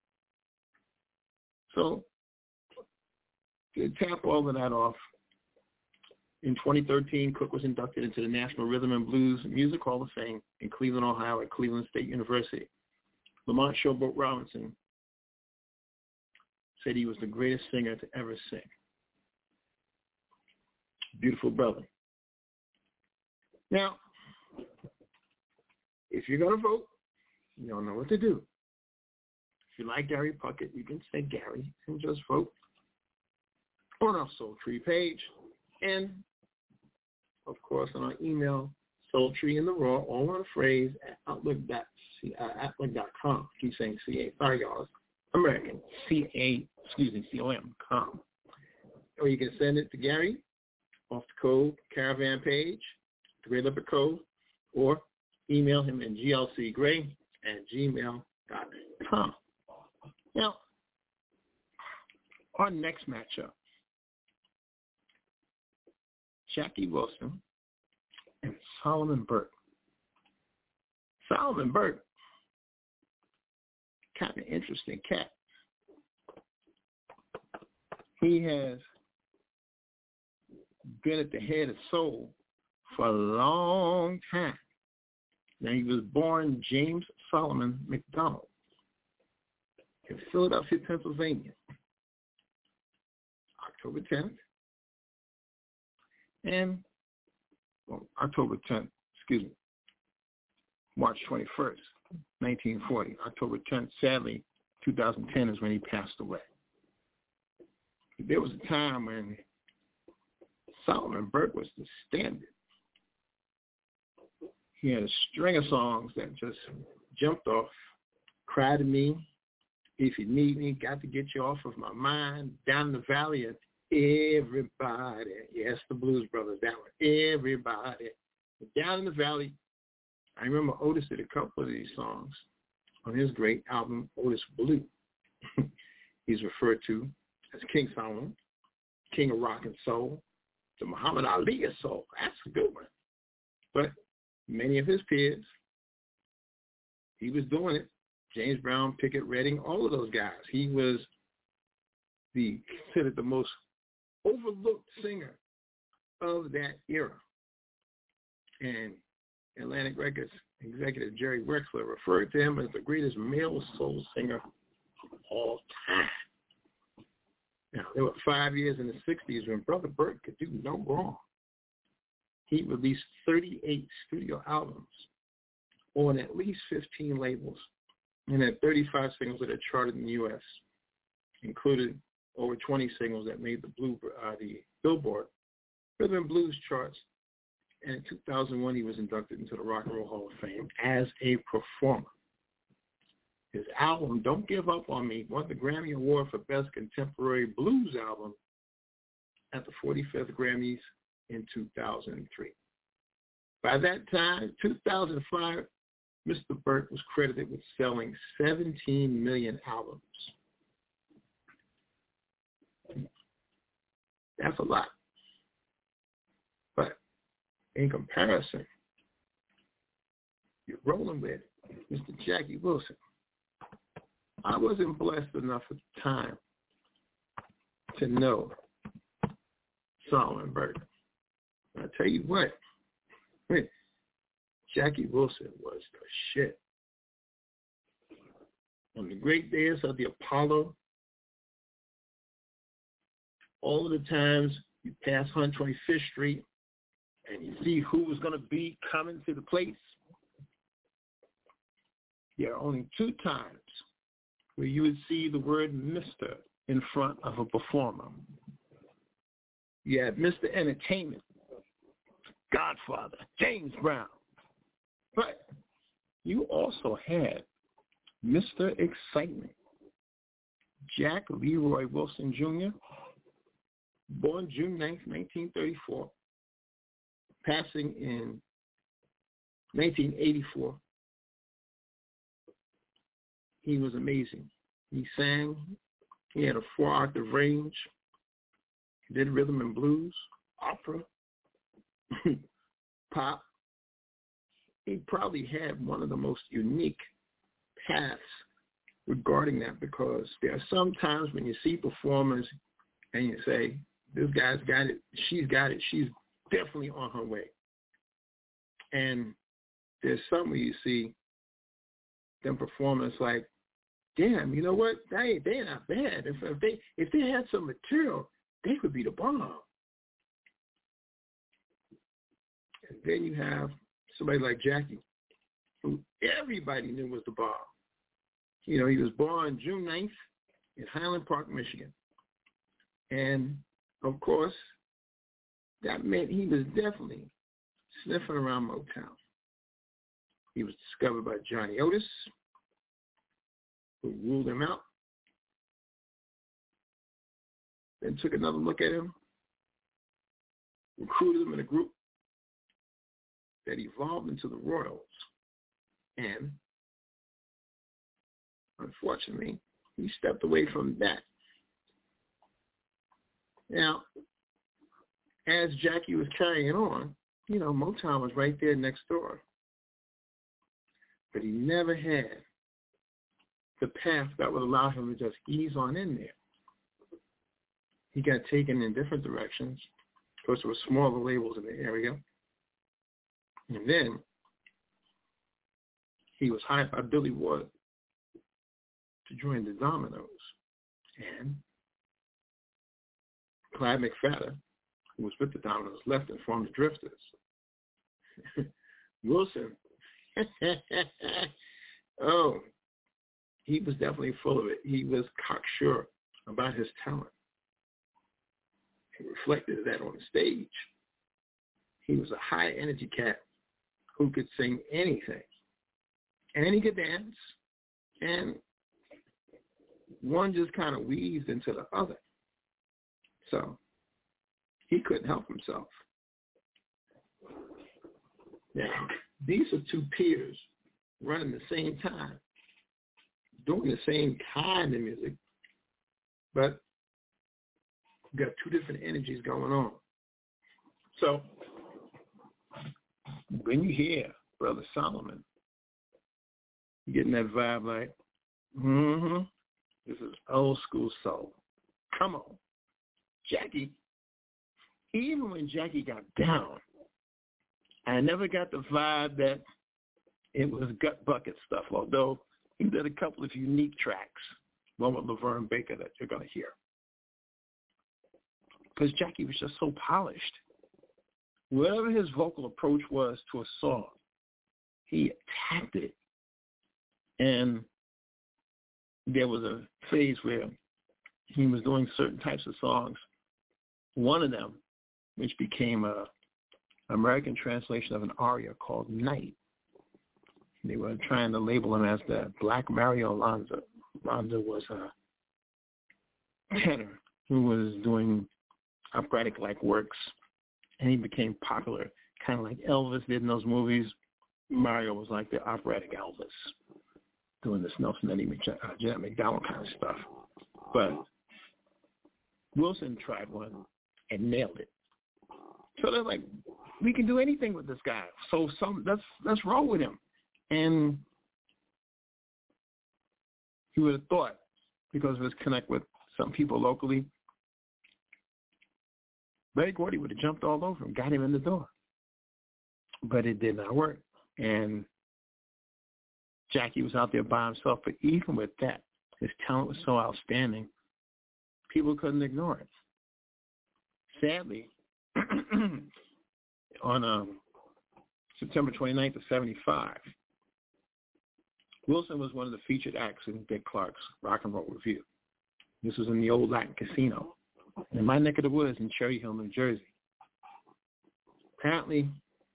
S4: So, to tap all of that off, in 2013, Cooke was inducted into the National Rhythm and Blues Music Hall of Fame in Cleveland, Ohio at Cleveland State University. Lamont Showboat Robinson said he was the greatest singer to ever sing. Beautiful brother. Now, if you're going to vote, you don't know what to do. If you like Gary Puckett, you can say Gary and just vote on our Soul Tree page. And, of course, on our email, Soultree in the Raw, all one phrase, at outlook.com. I keep saying CA. Sorry, y'all. American. COM. Or you can send it to Gary off the Code Caravan page, the Gray Leopard Code, or email him at glcgray@gmail.com. Now, our next matchup, Jackie Wilson and Solomon Burke. Solomon Burke, kind of interesting cat. He has been at the head of soul for a long time. Now, he was born James Solomon McDonald in Philadelphia, Pennsylvania, October 10th, and October 10th, March 21st, 1940. October 10th, sadly, 2010 is when he passed away. There was a time when Solomon Burke was the standard. He had a string of songs that just jumped off. Cry to Me, If You Need Me, Got to Get You Off of My Mind, Down in the Valley, and Everybody. Yes, the Blues Brothers, that one. Everybody. Down in the Valley. I remember Otis did a couple of these songs on his great album, Otis Blue. He's referred to as King Solomon, King of Rock and Soul, the Muhammad Ali of Soul. That's a good one. But many of his peers, he was doing it. James Brown, Pickett, Redding, all of those guys. He was considered the most overlooked singer of that era. And Atlantic Records executive Jerry Wexler referred to him as the greatest male soul singer of all time. Now, there were 5 years in the 60s when Brother Burke could do no wrong. He released 38 studio albums on at least 15 labels and had 35 singles that had charted in the U.S., included over 20 singles that made the Billboard Rhythm and Blues charts. And in 2001, he was inducted into the Rock and Roll Hall of Fame as a performer. His album, Don't Give Up on Me, won the Grammy Award for Best Contemporary Blues Album at the 45th Grammys in 2003. By that time, 2005, Mr. Burke was credited with selling 17 million albums. That's a lot. But in comparison, you're rolling with Mr. Jackie Wilson. I wasn't blessed enough at the time to know Solomon Burke. I'll tell you what, Jackie Wilson was the shit. On the great days of the Apollo, all of the times you pass 125th Street and you see who was going to be coming to the place, there are only 2 times where you would see the word Mr. in front of a performer. You had Mr. Entertainment, Godfather, James Brown. But you also had Mr. Excitement, Jack Leroy Wilson Jr., born June 9th, 1934, passing in 1984. He was amazing. He sang. He had a 4-octave range. He did rhythm and blues, opera, pop. He probably had one of the most unique paths regarding that, because there are some times when you see performers and you say, this guy's got it, she's definitely on her way. And there's some where you see them performers like, damn, you know what? They're not bad. If they had some material, they could be the bomb. And then you have somebody like Jackie, who everybody knew was the bomb. You know, he was born June 9th in Highland Park, Michigan. And, of course, that meant he was definitely sniffing around Motown. He was discovered by Johnny Otis, who ruled him out. Then took another look at him, recruited him in a group that evolved into the Royals. And unfortunately, he stepped away from that. Now, as Jackie was carrying it on, you know, Motown was right there next door. But he never had the path that would allow him to just ease on in there. He got taken in different directions, because there were smaller labels in the area. And then he was hired by Billy Ward to join the Dominoes. And Clyde McPhatter, who was with the Dominoes, left and formed the Drifters. Wilson, he was definitely full of it. He was cocksure about his talent. He reflected that on the stage. He was a high-energy cat who could sing anything. And he could dance. And one just kind of weaved into the other. So he couldn't help himself. Now, these are two peers running the same time, doing the same kind of music, but got two different energies going on. So when you hear Brother Solomon, you're getting that vibe like, this is old school soul. Come on. Jackie, even when Jackie got down, I never got the vibe that it was gut bucket stuff, although he did a couple of unique tracks, one with Laverne Baker that you're going to hear. Because Jackie was just so polished. Whatever his vocal approach was to a song, he attacked it. And there was a phase where he was doing certain types of songs. One of them, which became a American translation of an aria called Night. They were trying to label him as the Black Mario Lanza. Lanza was a tenor who was doing operatic-like works, and he became popular, kind of like Elvis did in those movies. Mario was like the operatic Elvis, doing this Nelson Eddy, Janet McDonald kind of stuff. But Wilson tried one and nailed it. So they're like, we can do anything with this guy. So let's roll with him. And he would have thought, because of his connect with some people locally, Berry Gordy would have jumped all over him, got him in the door. But it did not work. And Jackie was out there by himself. But even with that, his talent was so outstanding, people couldn't ignore it. Sadly, on September 29th of 1975, Wilson was one of the featured acts in Dick Clark's Rock and Roll Review. This was in the old Latin Casino in my neck of the woods in Cherry Hill, New Jersey. Apparently,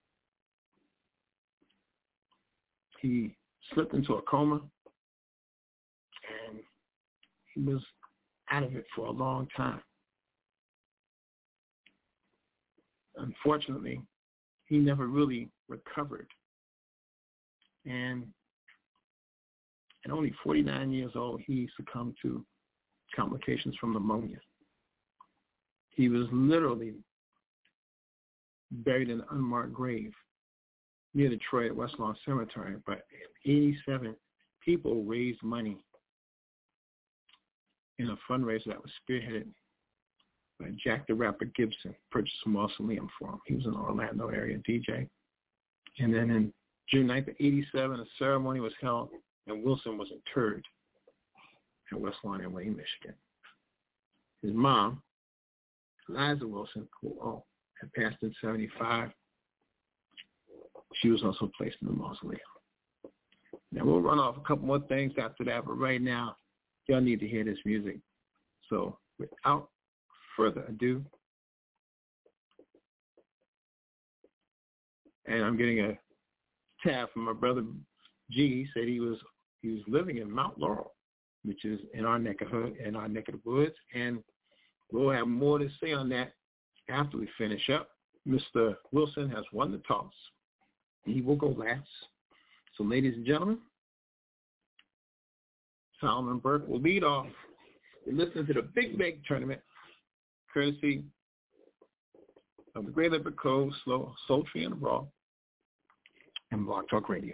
S4: he slipped into a coma, and he was out of it for a long time. Unfortunately, he never really recovered. And at only 49 years old, he succumbed to complications from pneumonia. He was literally buried in an unmarked grave near the Troy at West Lawn Cemetery. But in 1987, people raised money in a fundraiser that was spearheaded by Jack the Rapper Gibson, purchased a mausoleum for him. He was an Orlando area DJ. And then in June 9th of 1987, a ceremony was held, and Wilson was interred at West Lawn in Wayne, Michigan. His mom, Eliza Wilson, who had passed in 1975, she was also placed in the mausoleum. Now, we'll run off a couple more things after that, but right now, y'all need to hear this music. So without further ado, and I'm getting a tab from my brother G. He said he was living in Mount Laurel, which is in our neck of the woods, and we'll have more to say on that after we finish up. Mr. Wilson has won the toss. He will go last. So, ladies and gentlemen, Solomon Burke will lead off. You're listening to the Big Big Tournament, courtesy of the Great Leopard Cove, Slow, Sultry, and Raw, and Blog Talk Radio.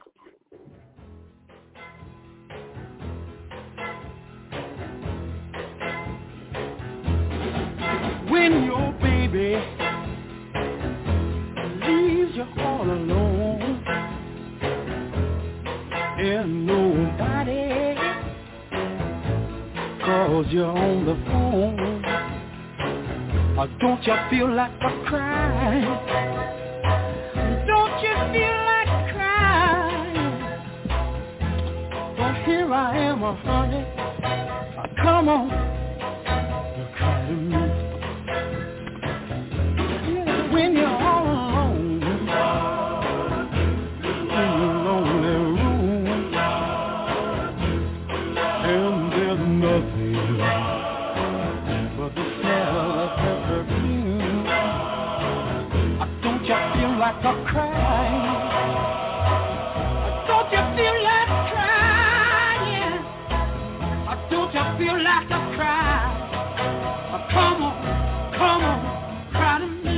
S3: When your baby leaves you all alone, 'cause you're on the phone. Or don't you feel like a crying? Don't you feel like crying? Well, here I am, honey. Come on, you cry to me. When you're all alone in your lonely room, and there's nothing but the smell of her perfume. Don't you feel like a crying? Don't you feel like crying? Don't you feel like a cry? Come on, cry to me.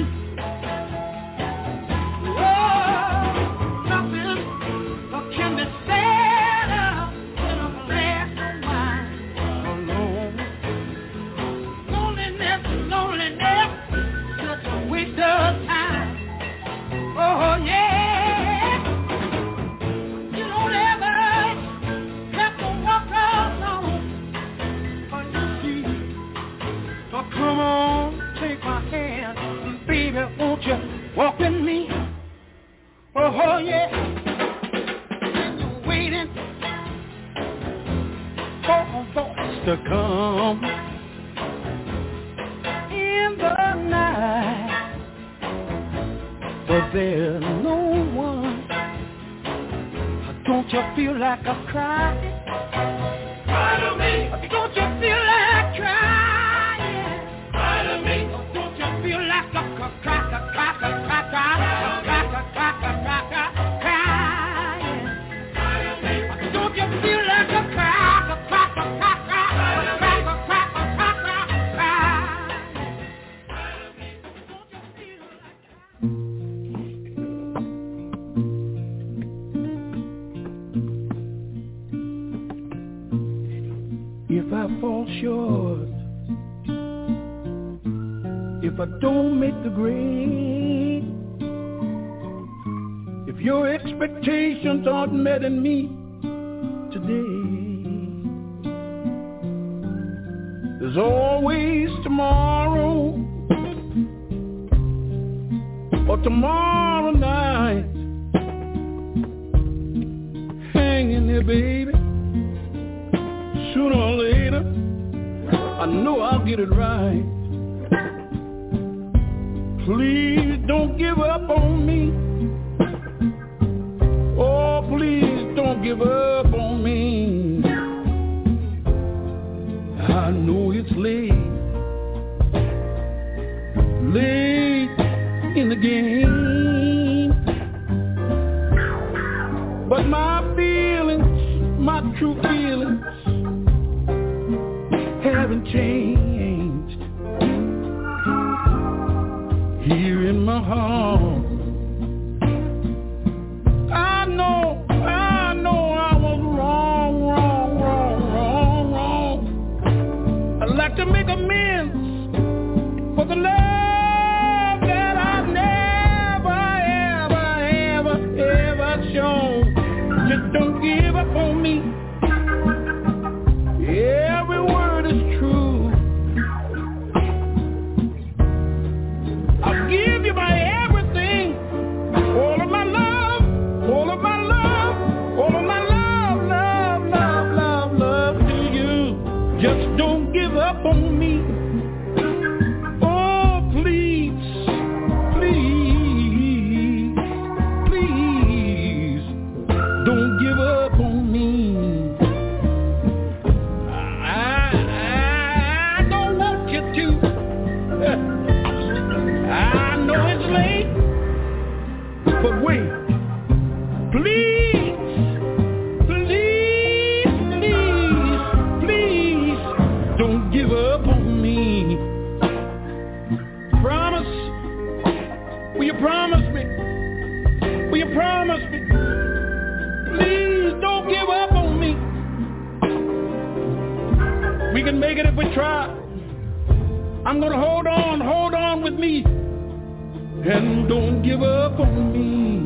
S3: Nothing can be said in a glass of wine. Alone, loneliness, such a waste of time. Oh yeah, you don't ever have to walk alone. Oh, come on, take my hand, baby, won't you walk with me? Oh yeah, waiting for a voice to come in the night, but there's no one. Don't you feel like a cry? Cry to me. Don't you feel like crying? Cry to me. Don't you feel like a crying? Don't you feel like a if I fall short, if I don't make the grade, if your expectations aren't met in me today, there's always tomorrow or tomorrow night hanging there, baby. Sooner or later, I know I'll get it right. Please don't give up on me. Oh, please don't give up on me. I know it's late in the game, but my feelings, my true feelings, haven't changed. Here in my heart, I know I was wrong. I'd like to make amends for the love that I've never shown. Just don't give up on me. Every word is true. I'll give you my everything, all of my love, all of my love, all of my love to you. Just don't give up on me. Oh, please, don't give up on me. I don't want you to. I know it's late, but wait. Please, don't give up on me. Promise, will you promise me? Will you promise me? Please don't give up on me. We can make it if we try. I'm gonna hold on with me. And don't give up on me.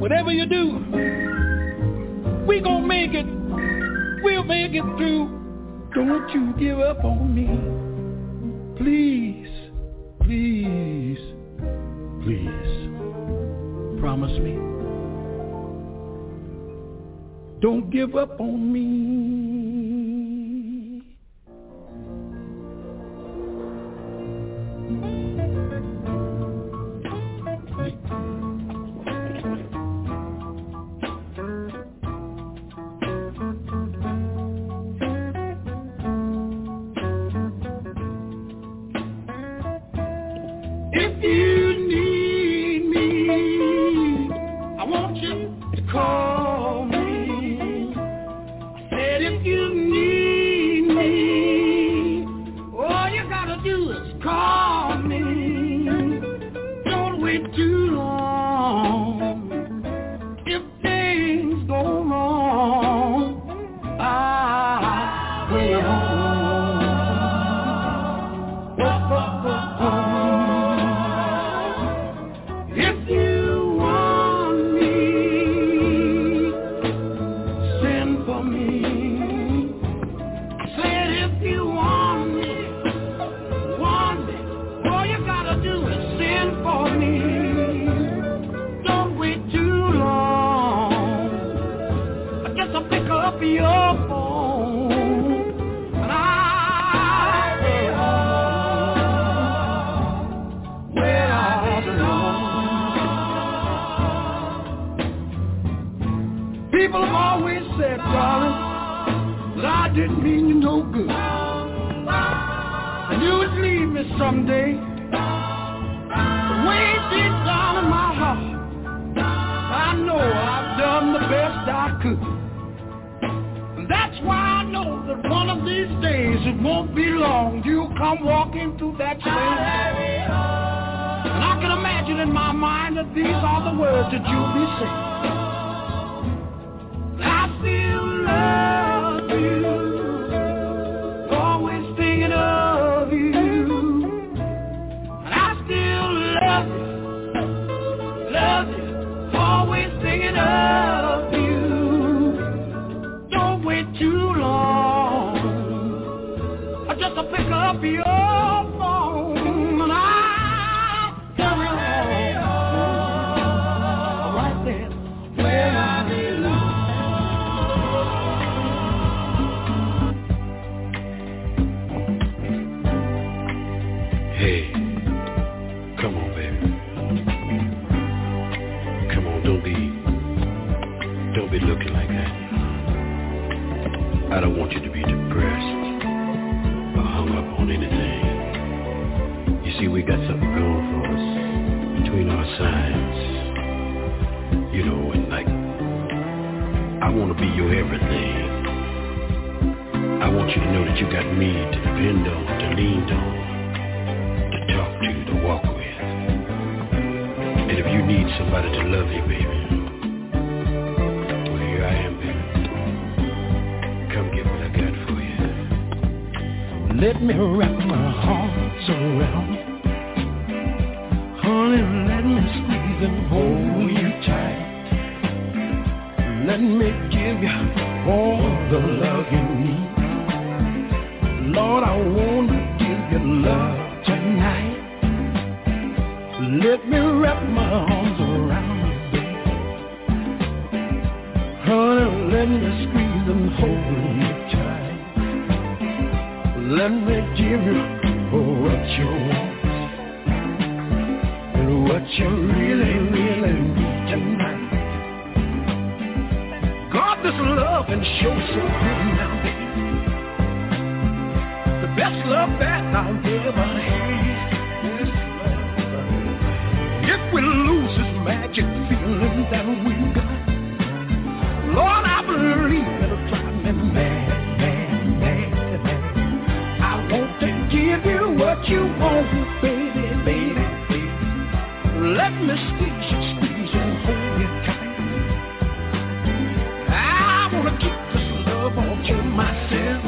S3: whatever you do, we gonna make it. We'll make it through. Don't you give up on me. Please, please, please. Promise me. Don't give up on me. If you need me, I want you to call me. I said if you need me, all you gotta do is call me. Don't wait too long. If things go wrong, I'll wait home. If you want me, send for me. I said if you want me, all you gotta do is send for me. Don't wait too long. I guess I'll pick up your phone and I'll be home where I belong. People have always said, darling, that I didn't mean you no good, and you would leave me someday. But way deep down in my heart, I know I've done the best I could. And that's why I know that one of these days, it won't be long, you'll come walking through that same door. And I can imagine in my mind that these are the words that you'll be saying. I still love you, always thinking of you. And I still love you, always thinking of you. Don't wait too long. I just pick up your phone and I'll carry on right there where I belong.
S6: Hey, come on, baby. Come on, don't be looking like that. I don't want you to be depressed or hung up on anything. You see, we got something going for us between our sides. You know, and like, I want to be your everything. I want you to know that you got me to depend on, to lean on, to talk to, to walk with. And if you need somebody to love you, baby, well, here I am, baby. Come get what I got for you.
S3: Let me wrap my arms around you. Honey, let me squeeze and hold you tight. Let me give you all the love you need. Lord, I want to give you love tonight. Let me wrap my arms around you, baby. Honey, let me squeeze and hold you tight. Let me give you what you want and what you really, really need tonight. God, this love and show so good now, baby. The best love that I'll ever have. If we lose this magic feeling that we got, Lord, I believe it'll drive me mad, mad, mad, mad. I want to give you what you want, baby, baby, baby. Let me squeeze and hold you tight. I want to keep this love all to myself.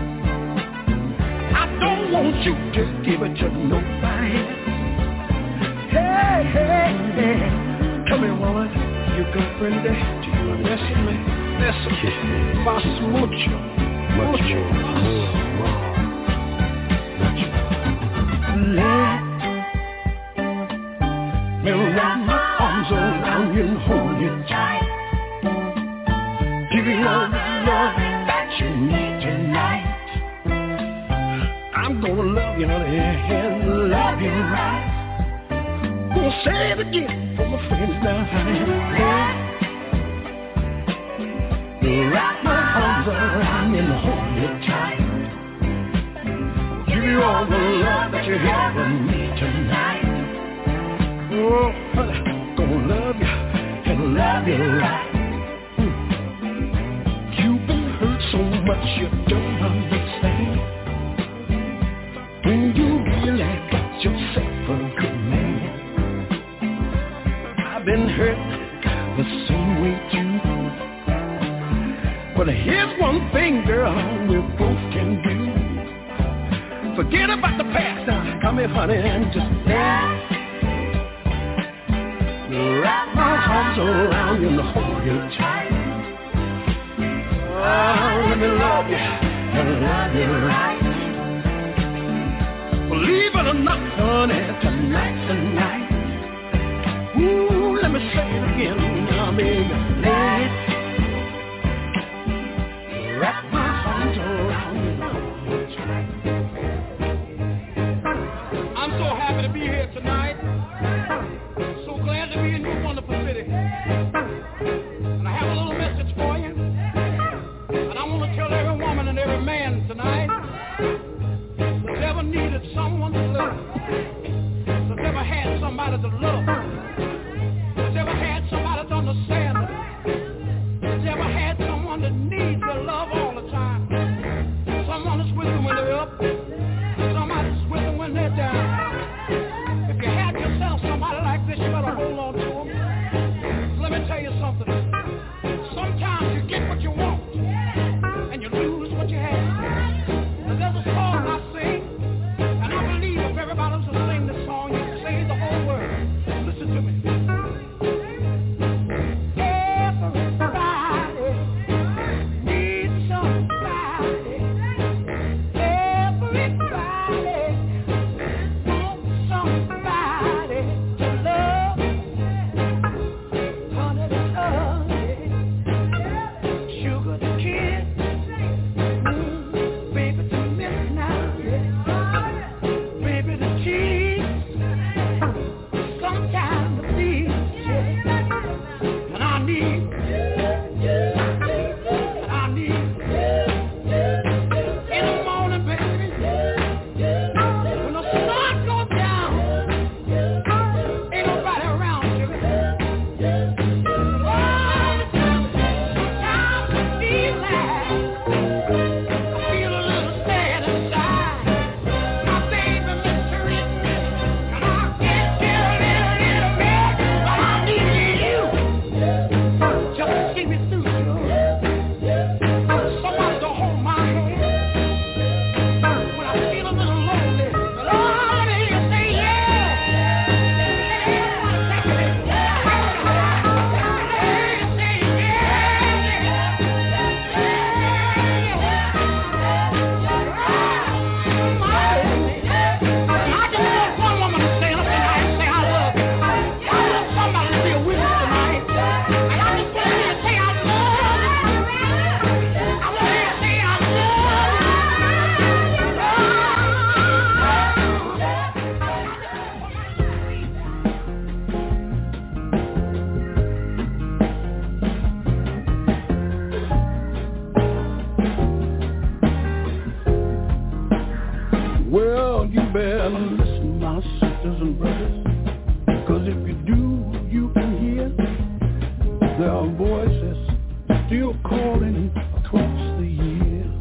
S3: I don't want you to give it to nobody else. Hey, hey, hey, come here, woman, you
S5: comprende. Eso más mucho. Let me wrap my arms around you and hold you tight. Give you all the love that you need tonight. I'm gonna love you, honey, and love you right. Gonna say it again for my friends now, honey. Wrap my arms around you and hold you tight. Give you all the love that you have from me tonight. Oh, honey, gonna love you and love you right. You've been hurt so much you don't understand. When you really got yourself a good man. I've been hurt the same way too. But here's one thing, girl, we both can do. Forget about the past now. Come here, honey, and just dance. Wrap my arms around you and hold you tight. Oh, let me love you and love you right. Believe it or not, honey, tonight. Ooh, let me say it again, now, baby. Wrap my arms around you and hold you tight. I'm so happy to be here tonight. So glad to be in your wonderful city. And I have a little message for you. And I want to tell every woman and every man tonight that's ever needed someone to love, that's ever had somebody to love, that's ever had somebody to understand, that's ever had someone that needs their love all the time. Someone that's with them when they're up, somebody that's with them when they're down. If you have yourself somebody like this, you better hold on to them. Let me tell you something. Sometimes you get what you want, and you lose what you have. And there's a song I sing, and I believe if everybody was to sing this song, you could save the whole world. Listen to me. Everybody needs somebody. Everybody wants somebody to love. Honey to love, sugar to kiss, baby to miss now, baby to cheese, sometime to please, and I need in the morning, baby, when the sun goes down, ain't nobody around you. Sometimes I feel like I feel a little sad inside. My baby mistreats me, and I can't feel a little bit, but I need you just to see me through. Somebody to hold my hand when I feel a little lonely. Lord, you say yeah. Well, you better listen, my sisters and brothers, because if you do, you can hear there are voices still calling across the years,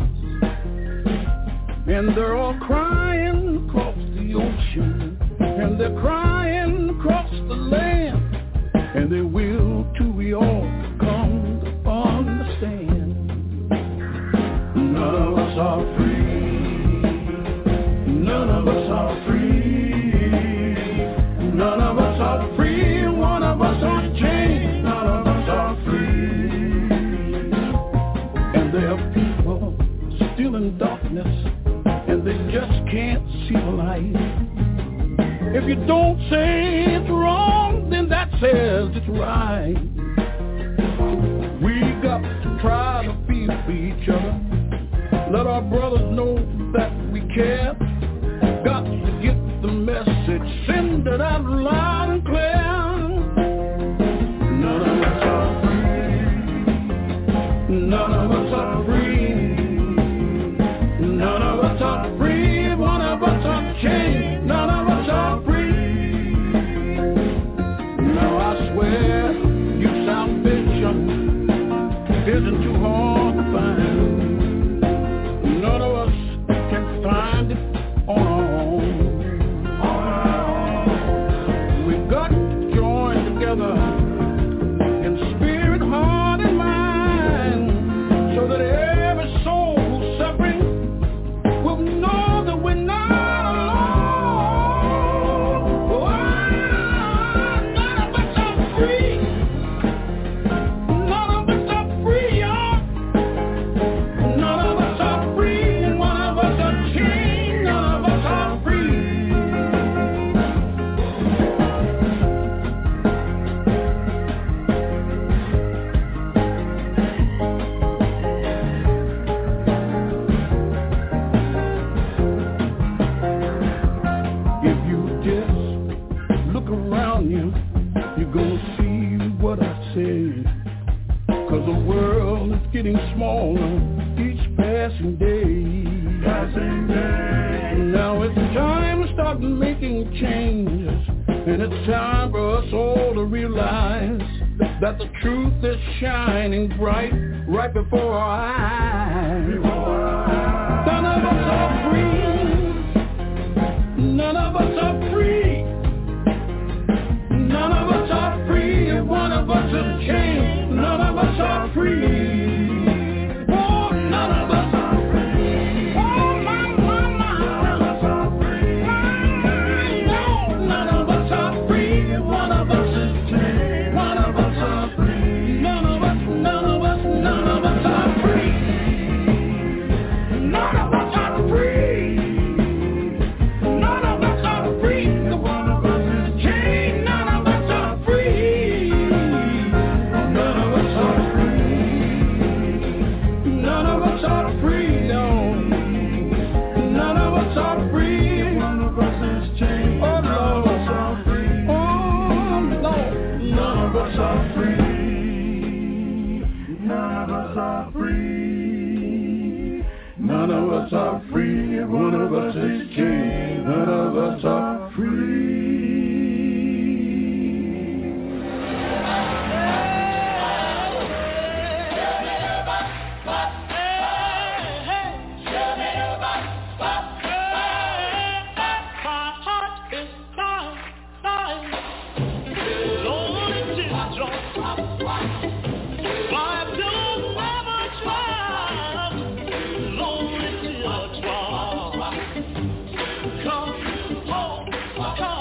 S5: and they're all crying across the ocean, and they're crying across the land, and they will till we all come to understand. None of us are free. None of us are free. None of us are free. One of us are chained. None of us
S7: says it's right. We got to try to feel for each other. Let our brothers know that we care. Got to get the message, send it out loud and clear. None of us are free. None of us are free. None of us are free. One of us are chained. None of us are free. Now I swear, your salvation isn't too hard to find. None of us can find it on our own. We've got to join together in spirit, heart, and mind, so that every soul who's suffering will know that we're not alone. Oh, none of us are free. None of us are free, y'all. None of us are free, and one of us are chained. None of us are free. If you just look around you, you're gonna see what I said. 'Cause the world is getting smaller each passing day. Now it's time to start making changes, and it's time for us all to realize that the truth is shining bright right before our eyes. None of us are free. None of us are free. None of us are free, and one of us is chained. None of us are free. Oh, none of us are free. Oh, my. None of us are free. No, none of us are free, and one of us is chained. One of us are free. None of us are free. None of us are free. None of us are free. The one of us is chained. None of us are free. None of us are free. None of us are free. No. None of us are free. One of us is chained. Oh, Lord. None of us are free. Oh, Lord. None of us are free. None of us are free. None of us are free. One of us is chained. None of us are free. Come home.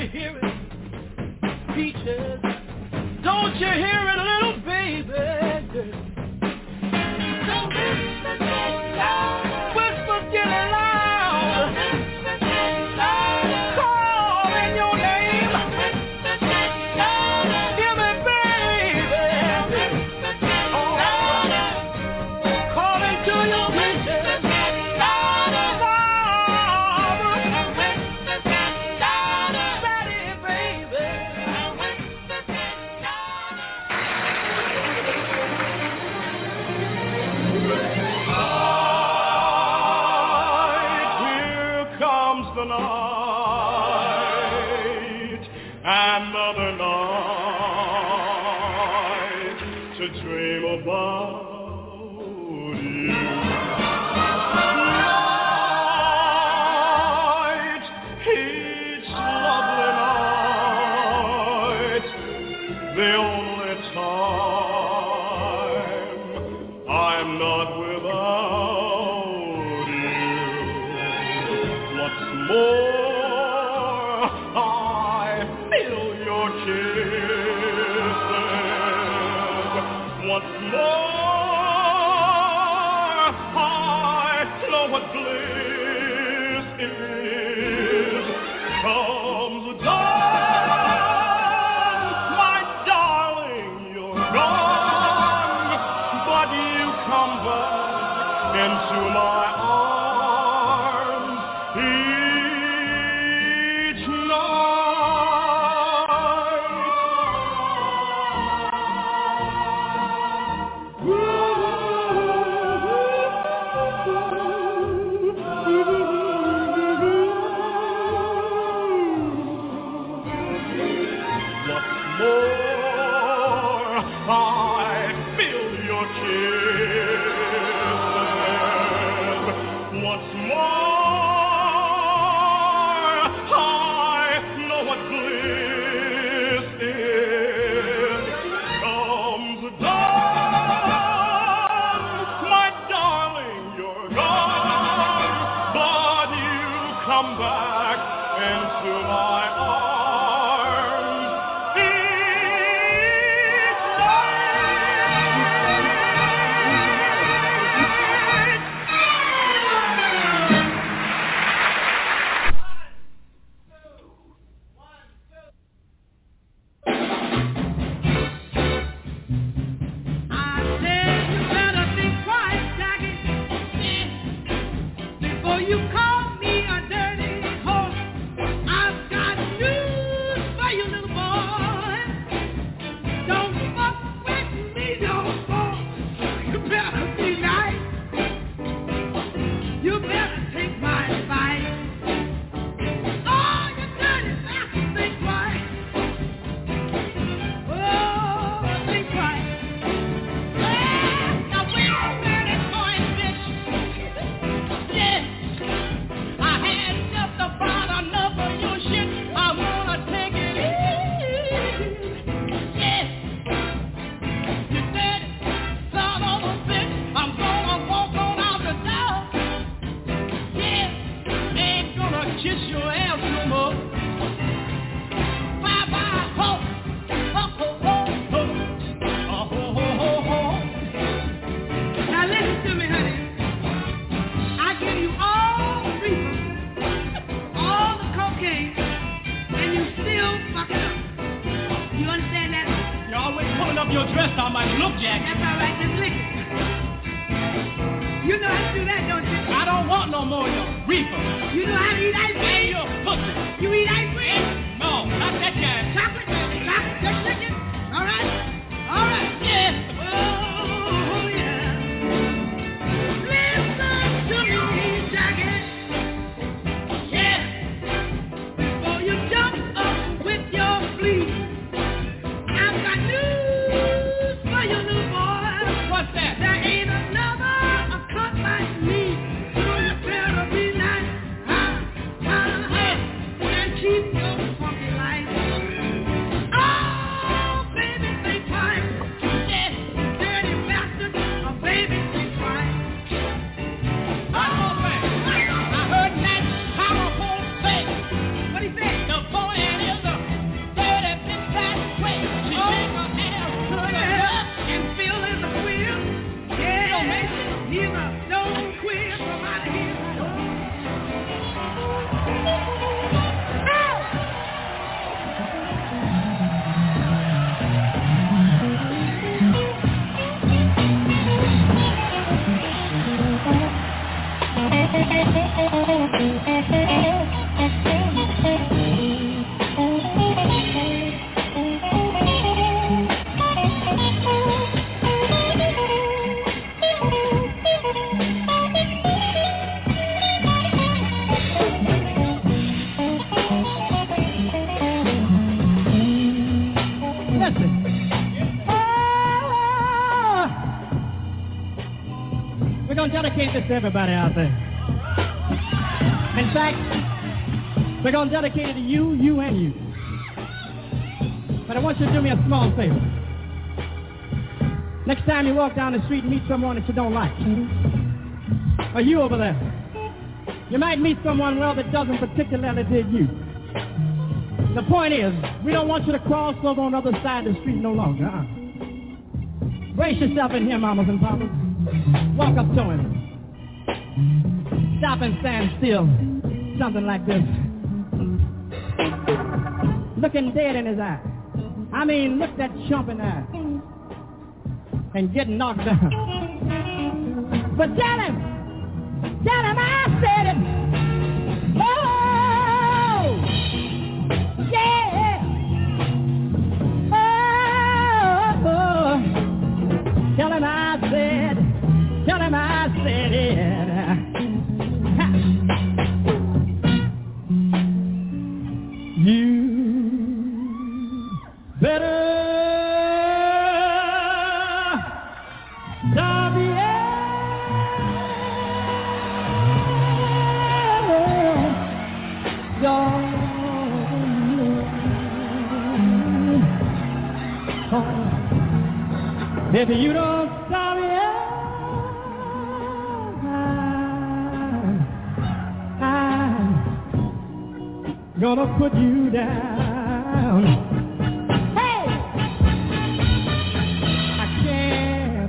S5: you hear it, Peaches? Don't you hear it, little baby? Whisper's getting loud, calling your name. Hear me, baby. Oh, calling to your wishes.
S7: Night, another night to dream about you. Night, each lovely night, the only time I'm not without you. What's more, once more, I know what bliss is. Comes the dawn, my darling, you're gone, but you come back into my arms each night. Come back into my arms each
S5: I said you better think twice, Jackie, before you call me a dirty horse. I've got news for you, little boy. Don't fuck with me no more. You better be nice. You better take my advice. Oh, you dirty bastard, think twice. Oh, think twice. Now wait a minute, boy, bitch. Yes. I had just about enough of your shit. I wanna take it easy. Yes, you said it, son of a bitch. I'm gonna walk on out the door. Yes, ain't gonna kiss your ass no more. Bye bye, ho, ho, ho, ho, ho, ho, ho, ho, ho. Now listen to me, honey. I give you all three. All the cocaine, and you still fuck it up. You understand that?
S8: You're always pulling up your dress on my look, Jack.
S5: That's all right, just lick it. You know how to do that, don't you?
S8: I don't want no more of your reefer.
S5: You know how to eat ice
S8: And
S5: cream?
S8: your pussy.
S5: You eat ice cream?
S8: No, not that guy.
S5: Chocolate? Chocolate? Just lick it? All right? All right.
S8: Yes.
S5: Oh, yeah. Listen to me, Jackie. Yeah. Before you jump up with your flea, I've got news for you, little boy.
S8: What's that?
S5: There ain't another a cut like me. So you better be nice. And keep your We're going to dedicate this to everybody out there. In fact, we're going to dedicate it to you, you, and you. But I want you to do me a small favor. Next time you walk down the street and meet someone that you don't like, or you over there, you might meet someone, well, that doesn't particularly dig you. The point is, we don't want you to cross over on the other side of the street no longer. Brace yourself in here, mamas and papas. Walk up to him. Stop and stand still. Something like this. Looking dead in his eye. I mean, look that chump in the eye. And get knocked down. But tell him I said it. Oh, yeah. Oh, tell him I said it. You better stop it. If you don't stop it, I'm gonna put you down. Hey! I can't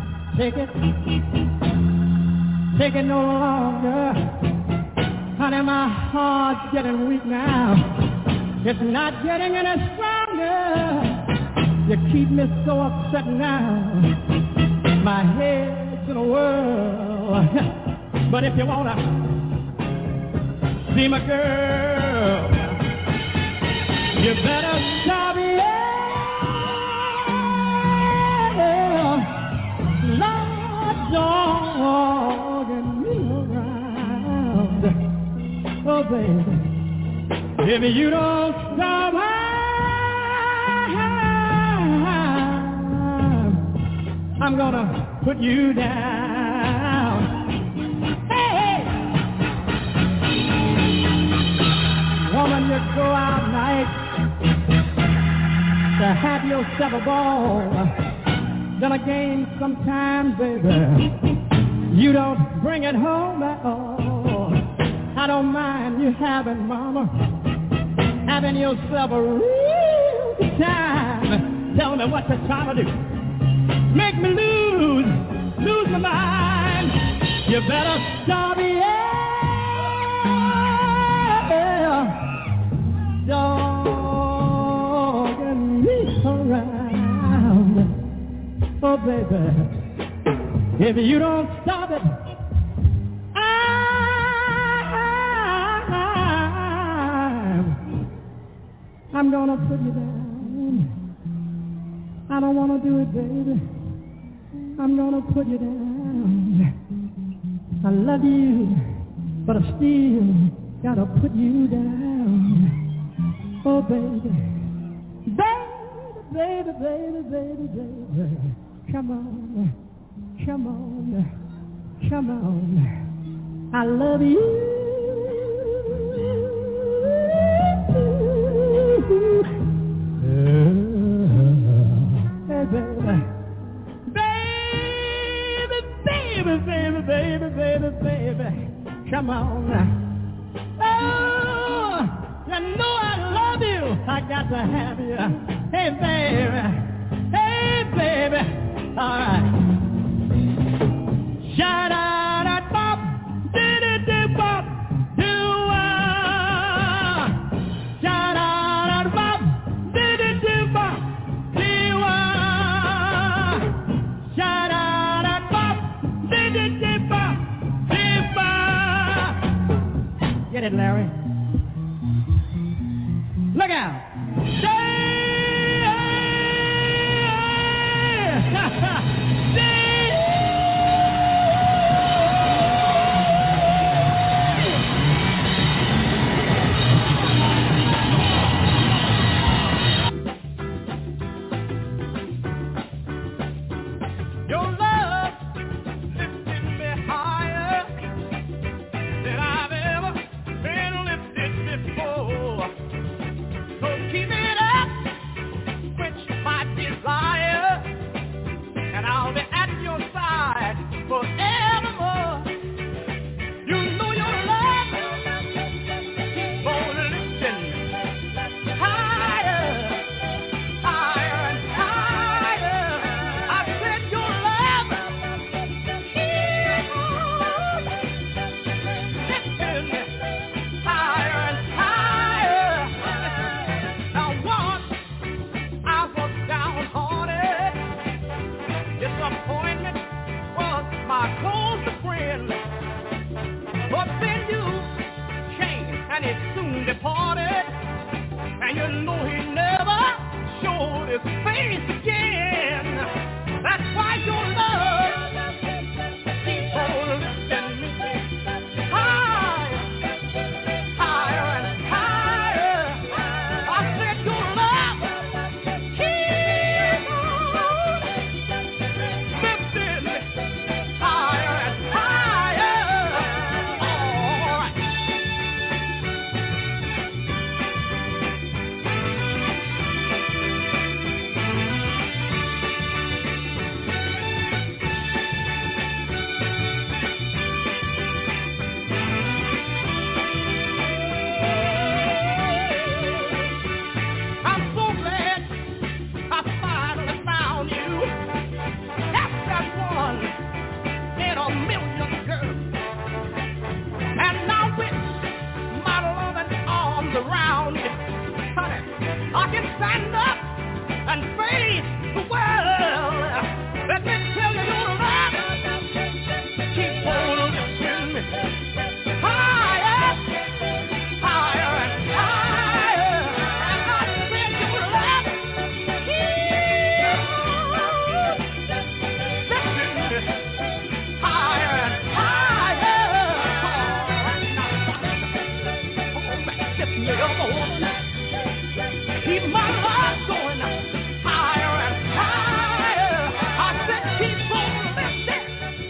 S5: take it no longer. Honey, my heart's getting weak now. It's not getting any stronger. You keep me so upset now. My head's in a whirl. But if you wanna see my girl, you better stop it. Lord, dogging me around. Oh, baby, if you don't stop, I'm gonna put you down. Hey, woman, you go out night to have yourself a ball. Then again, sometimes, baby, you don't bring it home at all. I don't mind you having, mama, having yourself a real good time. Tell me what you're trying to do. Make me lose my mind. You better stop it. Dogging me around. Oh, baby, if you don't stop it, I'm gonna put you down. I don't wanna do it, baby. I'm gonna put you down. I love you, but I still gotta put you down. Oh, baby, baby, baby, baby, baby, come on, come on, come on. I love you. Hey, baby. Baby, baby, baby, baby, come on. Oh, you know I love you. I got to have you. Hey, baby, all right. Shout out at Bob, did Bob, do shout out at Bob, did Bob, do shout out at Bob. Get it, Larry. Look out. Your love lifted me Disappointment was my closest friend, but then you changed and he soon departed, and you know he never showed his face again. That's why your love keeps on lifting me higher, higher and higher. I said your love keeps on lifting me higher and higher. All right. I'm so glad I finally found you. That's that one in a million girls. And now with my loving arms around you, honey, I can stand up and face the world. Let me tell you, your love keep on lifting me higher, higher and higher. And I said your love keep on lifting me higher and higher. Keep my love going higher and higher. I said keep on lifting.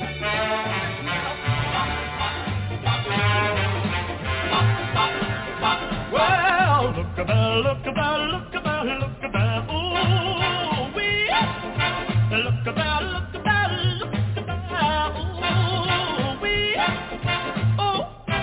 S5: Well, look about, look about, look about, look about, ooh wee. Look about, look about, look about, ooh wee. Oh,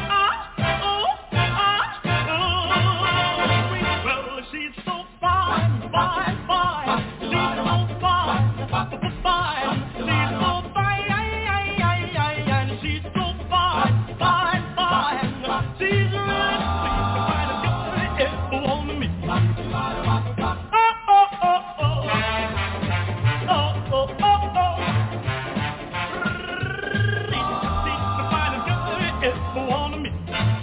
S5: well, she's so fine, fine, fine. She's so fine, fine. She's so fine, and she's so fine, fine, fine. She's really fine, if you want me. Oh, oh, oh, oh. Oh, oh, oh, oh. She's fine, if you want me.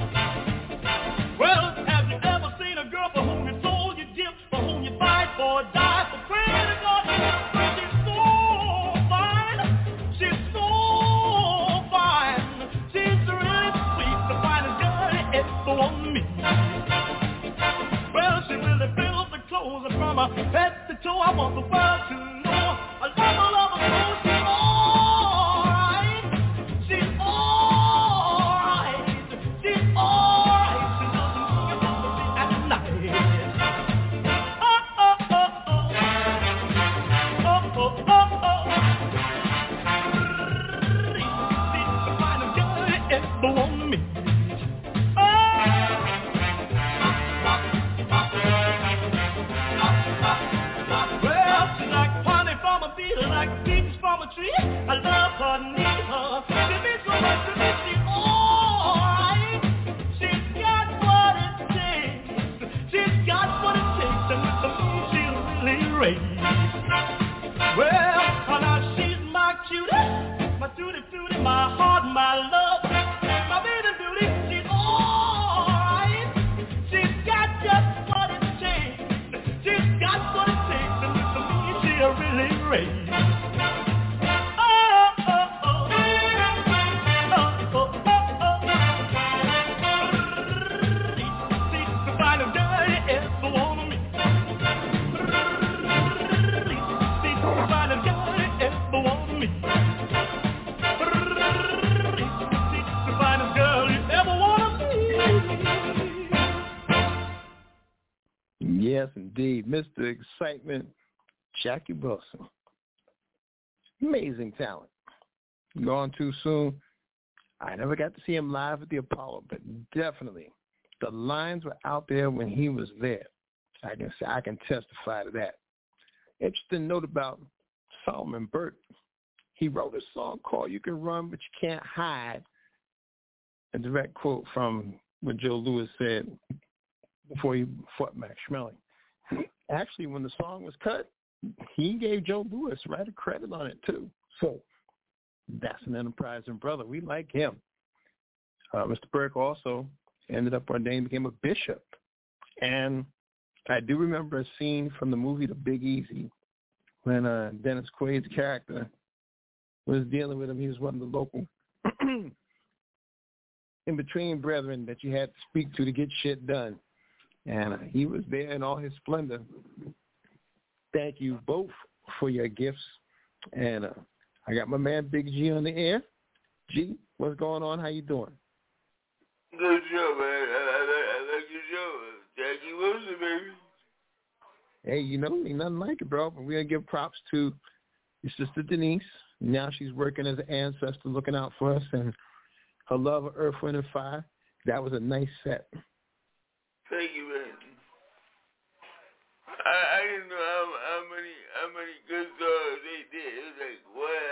S5: Well, have you ever seen a girl for whom you sold your gift, for whom you fight for, die for, pray to God? She's so fine. She's so fine. She's really sweet, the finest girl ever on me. Well, she really fills the clothes from her head to toe. I want the world to know. I love her, so she's alright. She's alright. She's alright. She doesn't think about me at night. Oh, oh, oh, oh. Oh, oh, oh, oh. She's the finest girl ever on me. Well, she's like honey from a bee, like peaches from a tree. I love her, need her. She means so much to me. She's alright. She's got what it takes. She's got what it takes, and with the moon she'll really raise. Well, now she's my cutie, my tutti frutti, my heart, my love, my baby beauty. She's alright. She's got just what it takes. She's got what it takes, and with the moon she'll really raise. Oh, oh, oh. Oh, oh, oh, oh. She's the finest girl you ever wanna meet. She's the finest girl you ever wanna meet. She's the finest girl you ever wanna meet.
S4: Yes, indeed. Mr. Excitement, Jackie Wilson. Amazing talent. Gone too soon. I never got to see him live at the Apollo, but definitely the lines were out there when he was there. I can testify to that. Interesting note about Solomon Burke. He wrote a song called "You Can Run, But You Can't Hide." A direct quote from what Joe Louis said before he fought Max Schmeling. Actually, when the song was cut, he gave Joe Louis right a credit on it too. So that's an enterprising brother. We like him. Mr. Burke also ended up ordained, became a bishop. And I do remember a scene from the movie The Big Easy when Dennis Quaid's character was dealing with him. He was one of the local in-between brethren that you had to speak to get shit done. And he was there in all his splendor. Thank you both for your gifts. And I got my man Big G on the air. G, what's going on? How you doing?
S9: Good show, man. I like your show. Jackie Wilson, baby.
S4: Hey, you know, ain't nothing like it, bro. We're going to give props to your sister Denise. Now she's working as an ancestor looking out for us. And her love of Earth, Wind, and Fire. That was a nice set.
S9: Thank you, man. I didn't know how many good songs they did. It was like,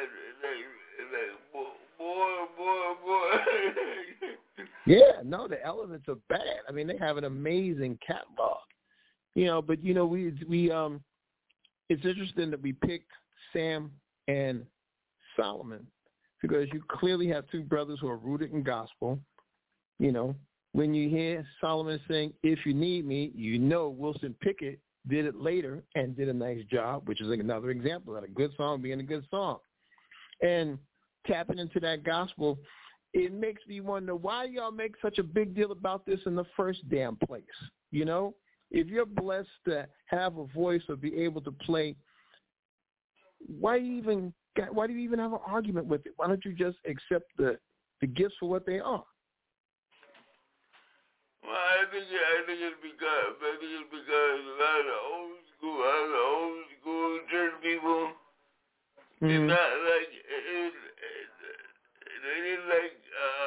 S9: what? Like boy.
S4: Yeah, no, the Elements are bad. I mean, they have an amazing catalog. You know, but, you know, we it's interesting that we picked Sam and Solomon because you clearly have two brothers who are rooted in gospel. You know, when you hear Solomon saying, "If you need me," you know Wilson Pickett did it later and did a nice job, which is another example of a good song being a good song. And tapping into that gospel, it makes me wonder why y'all make such a big deal about this in the first damn place. You know, if you're blessed to have a voice or be able to play, why do you even have an argument with it? Why don't you just accept the gifts for what they are?
S9: Well, I think it's because a lot of old school church people did not like they didn't like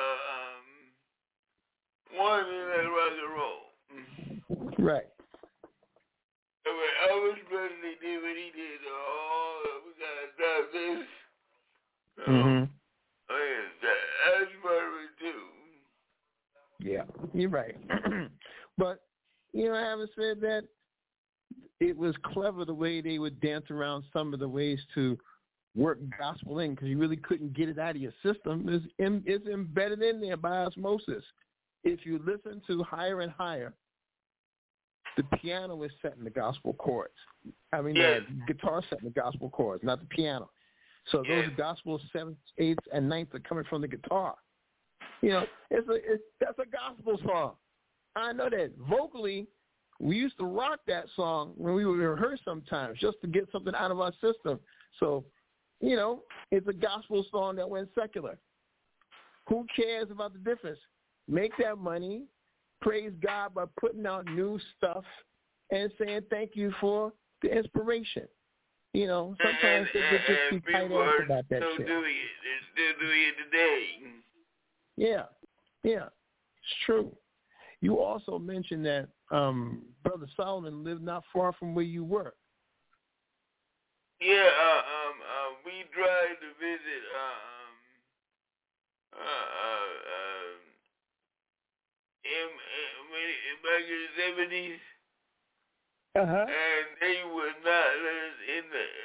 S9: one in that rock and roll.
S4: Right.
S9: I mean, Elvis Presley did what he did. Oh, we gotta stop this. I mean, that's part of it too.
S4: Yeah, you're right. But, you know, having said that, it was clever the way they would dance around some of the ways to work gospel in because you really couldn't get it out of your system. It's embedded in there by osmosis. If you listen to Higher and Higher, the piano is setting the gospel chords. I mean, the guitar setting the gospel chords, not the piano. So those gospel 7th, 8th, and 9th are coming from the guitar. You know, that's a gospel song. I know that. Vocally, we used to rock that song when we would rehearse sometimes just to get something out of our system. So, you know, it's a gospel song that went secular. Who cares about the difference? Make that money, praise God by putting out new stuff and saying thank you for the inspiration. You know, sometimes they just be tight ass about that shit.
S9: They're still doing it today.
S4: Yeah, it's true. You also mentioned that Brother Solomon lived not far from where you were.
S9: Yeah, we tried to visit back in the 70s, and they would not let us in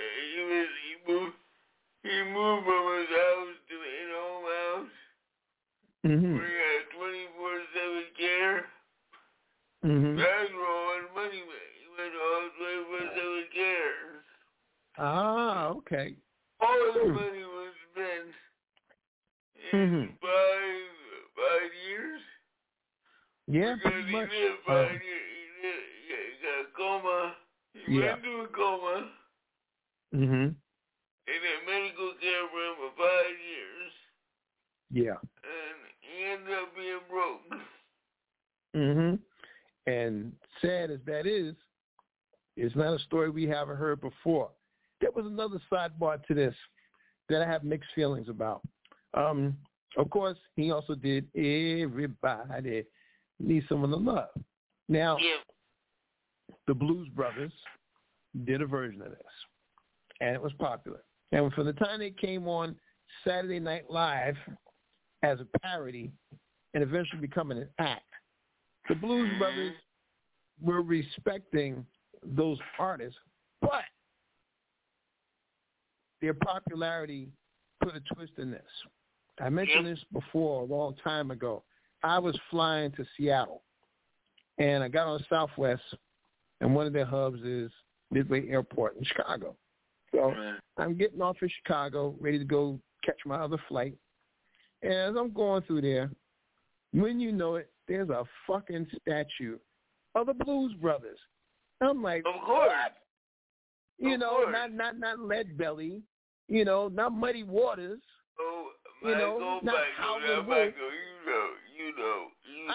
S9: he moved from his house to his home house. We had 24/7 care. That's wrong money. He went all 24/7 care.
S4: Ah, okay.
S9: All the money was spent in 5 years.
S4: Yeah,
S9: because
S4: pretty much.
S9: He lived 5 years. He got a coma. He went into a coma. And then medical care for him for 5 years.
S4: Yeah.
S9: And he ended up being broke.
S4: And sad as that is, it's not a story we haven't heard before. There was another sidebar to this that I have mixed feelings about. Of course, he also did Everybody Needs Someone to Love. Now, the Blues Brothers did a version of this, and it was popular. And from the time they came on Saturday Night Live as a parody and eventually becoming an act, the Blues Brothers were respecting those artists, but their popularity put a twist in this. I mentioned this before a long time ago. I was flying to Seattle, and I got on Southwest, and one of their hubs is Midway Airport in Chicago. So I'm getting off in Chicago, ready to go catch my other flight. And as I'm going through there, when you know it, there's a fucking statue of the Blues Brothers. I'm like,
S9: of course.
S4: What? You know, not Lead Belly, you know, not Muddy Waters.
S9: Oh,
S4: you know, not Howlin' Wolf.
S9: You know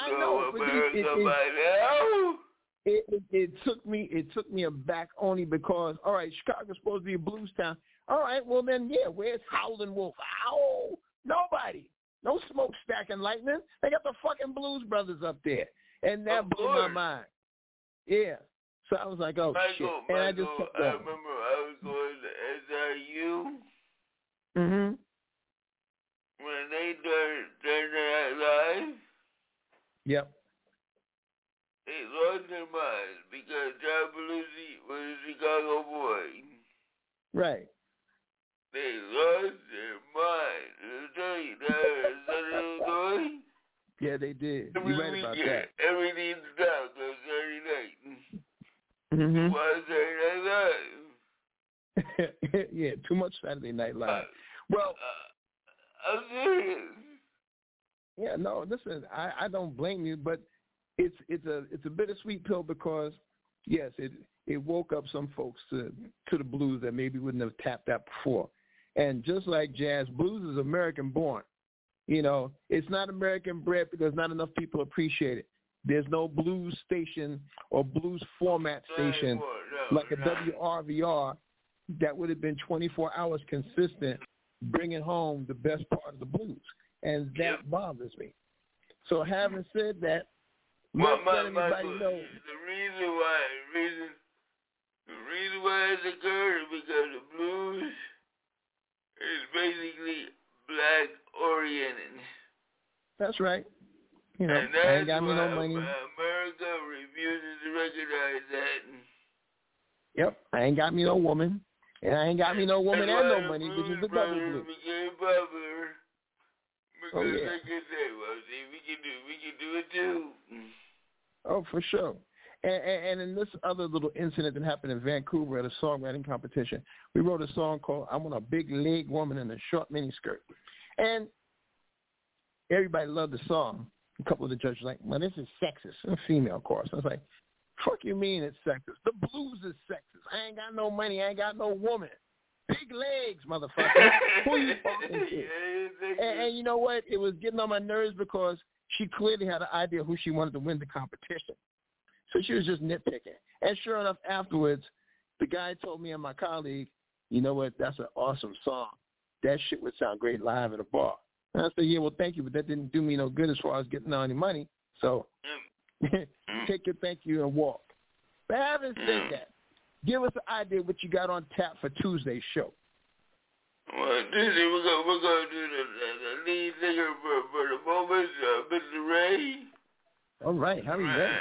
S4: It took me aback only because, all right, Chicago's supposed to be a blues town. All right, well then, yeah, where's Howlin' Wolf? Ow, nobody. No Smokestack and Lightning. They got the fucking Blues Brothers up there, and that blew my mind. Yeah. So I was like, oh shit, and I just kept going.
S9: I remember I was going to SIU.
S4: Mm-hmm.
S9: When they turned that live.
S4: Yep.
S9: They lost their minds because John Belushi was a Chicago boy.
S4: Right.
S9: They lost their minds. I'll tell you that.
S4: Yeah, they did. You're right about that.
S9: Everything's down on Saturday night.
S4: Mm-hmm.
S9: Why Saturday Night Live?
S4: Yeah, too much Saturday Night Live. Well,
S9: I'm serious.
S4: Yeah, no, listen, I don't blame you, but it's a bittersweet pill because yes, it woke up some folks to the blues that maybe wouldn't have tapped that before. And just like jazz, blues is American born. You know, it's not American bred because not enough people appreciate it. There's no blues station or blues format station like a WRVR that would have been 24 hours consistent, bringing home the best part of the blues. And that bothers me. So having said that, let's let everybody know.
S9: The reason why it's occurred is because the blues is basically black oriented.
S4: That's right. You know,
S9: and
S4: I ain't got me no money.
S9: America refuses to recognize that.
S4: Yep, I ain't got me no woman, and I ain't got me no woman and no money, which is the double blue.
S9: Became popular because
S4: yeah.
S9: they could say, well, see, we can do it too.
S4: Oh, for sure. And in this other little incident that happened in Vancouver at a songwriting competition, we wrote a song called "I Want a Big Leg Woman in a Short Miniskirt," and everybody loved the song. A couple of the judges were like, well, this is sexist. A female chorus. I was like, fuck you mean it's sexist? The blues is sexist. I ain't got no money. I ain't got no woman. Big legs, motherfucker. Who you talking to? And you know what? It was getting on my nerves because she clearly had an idea who she wanted to win the competition. So she was just nitpicking. And sure enough, afterwards, the guy told me and my colleague, you know what? That's an awesome song. That shit would sound great live at a bar. And I said, yeah, well, thank you, but that didn't do me no good as far as getting any money. So take your thank you and walk. But having said that, give us an idea what you got on tap for Tuesday's show.
S9: Well, Tuesday we're gonna do the lead singer for the moment, Mr. Ray.
S4: All right, how are you ready?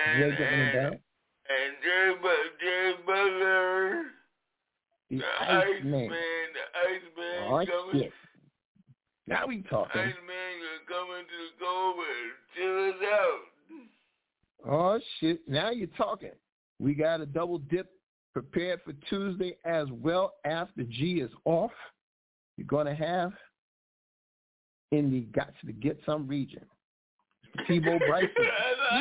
S9: And Jerry Butler,
S4: the
S9: Iceman.
S4: Oh,
S9: coming.
S4: shit. Now we talking.
S9: Iceman coming to the Cove and chill us out.
S4: Oh, shit. Now you're talking. We got a double dip prepared for Tuesday as well after G is off. You're going to have in the Got to Get Some region. T-Bo Bryson.
S9: I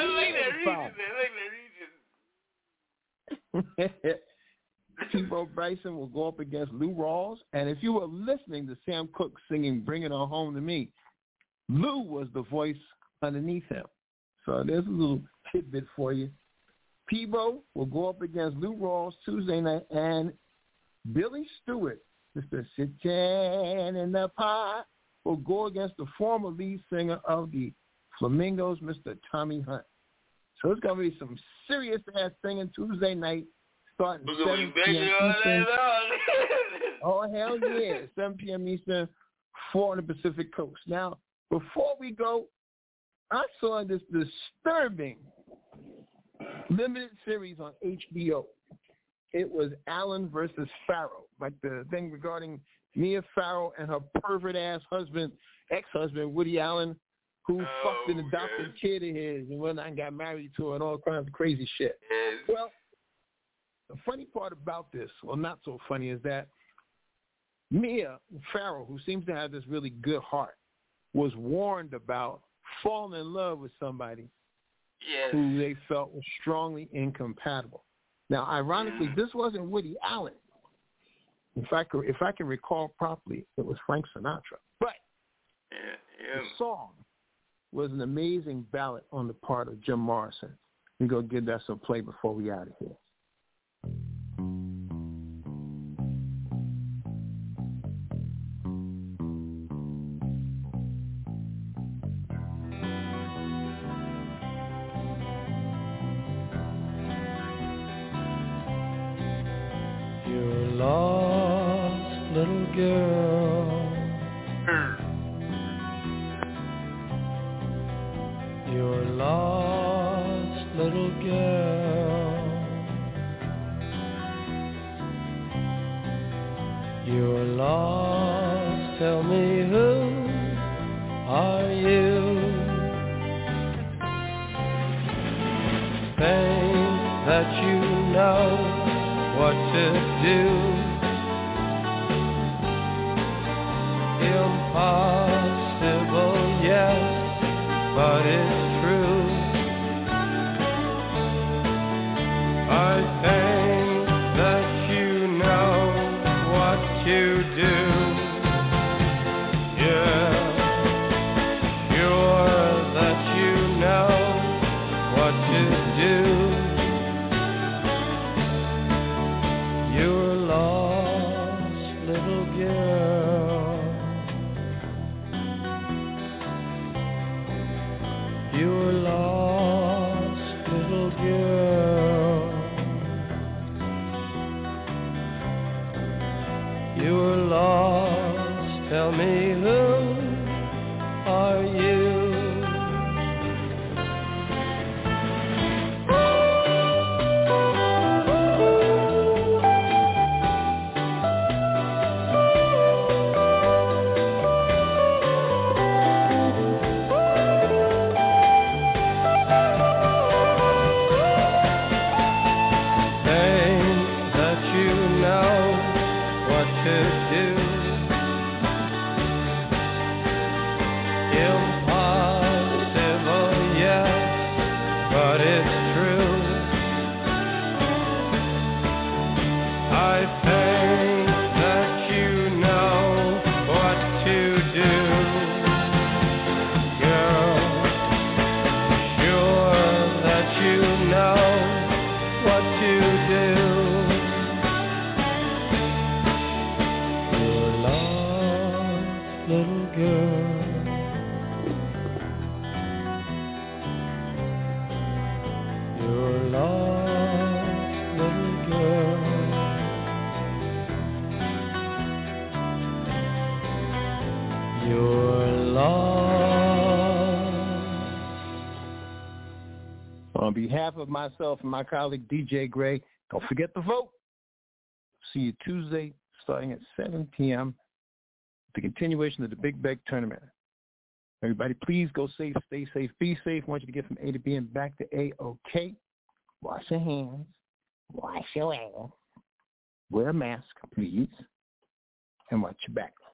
S9: like that region.
S4: T-Bo Bryson will go up against Lou Rawls. And if you were listening to Sam Cooke singing Bring It On Home to Me, Lou was the voice underneath him. So there's a little tidbit for you. Peebo will go up against Lou Rawls Tuesday night, and Billy Stewart, Mr. Sittin' in the Pot, will go against the former lead singer of the Flamingos, Mr. Tommy Hunt. So it's going to be some serious-ass singing Tuesday night, starting 7 p.m. Eastern. Oh, hell yeah, 7 p.m. Eastern, 4 on the Pacific Coast. Now, before we go, I saw this disturbing limited series on HBO. it was Allen versus Farrell, like the thing regarding Mia Farrow and her pervert-ass husband, ex-husband, Woody Allen, who fucked an adopted kid of his and went and got married to her and all kinds of crazy shit. Well, the funny part about this, well, not so funny, is that Mia Farrow, who seems to have this really good heart, was warned about falling in love with somebody who they felt was strongly incompatible. Now, ironically, this wasn't Woody Allen. If I can recall properly, it was Frank Sinatra. But the song was an amazing ballad on the part of Jim Morrison. We're going to give that some play before we out of here.
S3: You're lost, little girl. You're lost, little girl. You're lost, tell me who are you? Think that you know what to do. Impossible, yes, but it's true. I think that you know what to do. Yeah, sure that you know what to do. You're lost, little girl. You're lost, little girl. You're lost, tell me who are you?
S4: On behalf of myself and my colleague DJ Gray, don't forget to vote. See you Tuesday starting at 7 p.m. The continuation of the Big Beg Tournament. Everybody, please go safe, stay safe, be safe. I want you to get from A to B and back to A-OK. Wash your hands. Wash your ass. Wear a mask, please. And watch your back.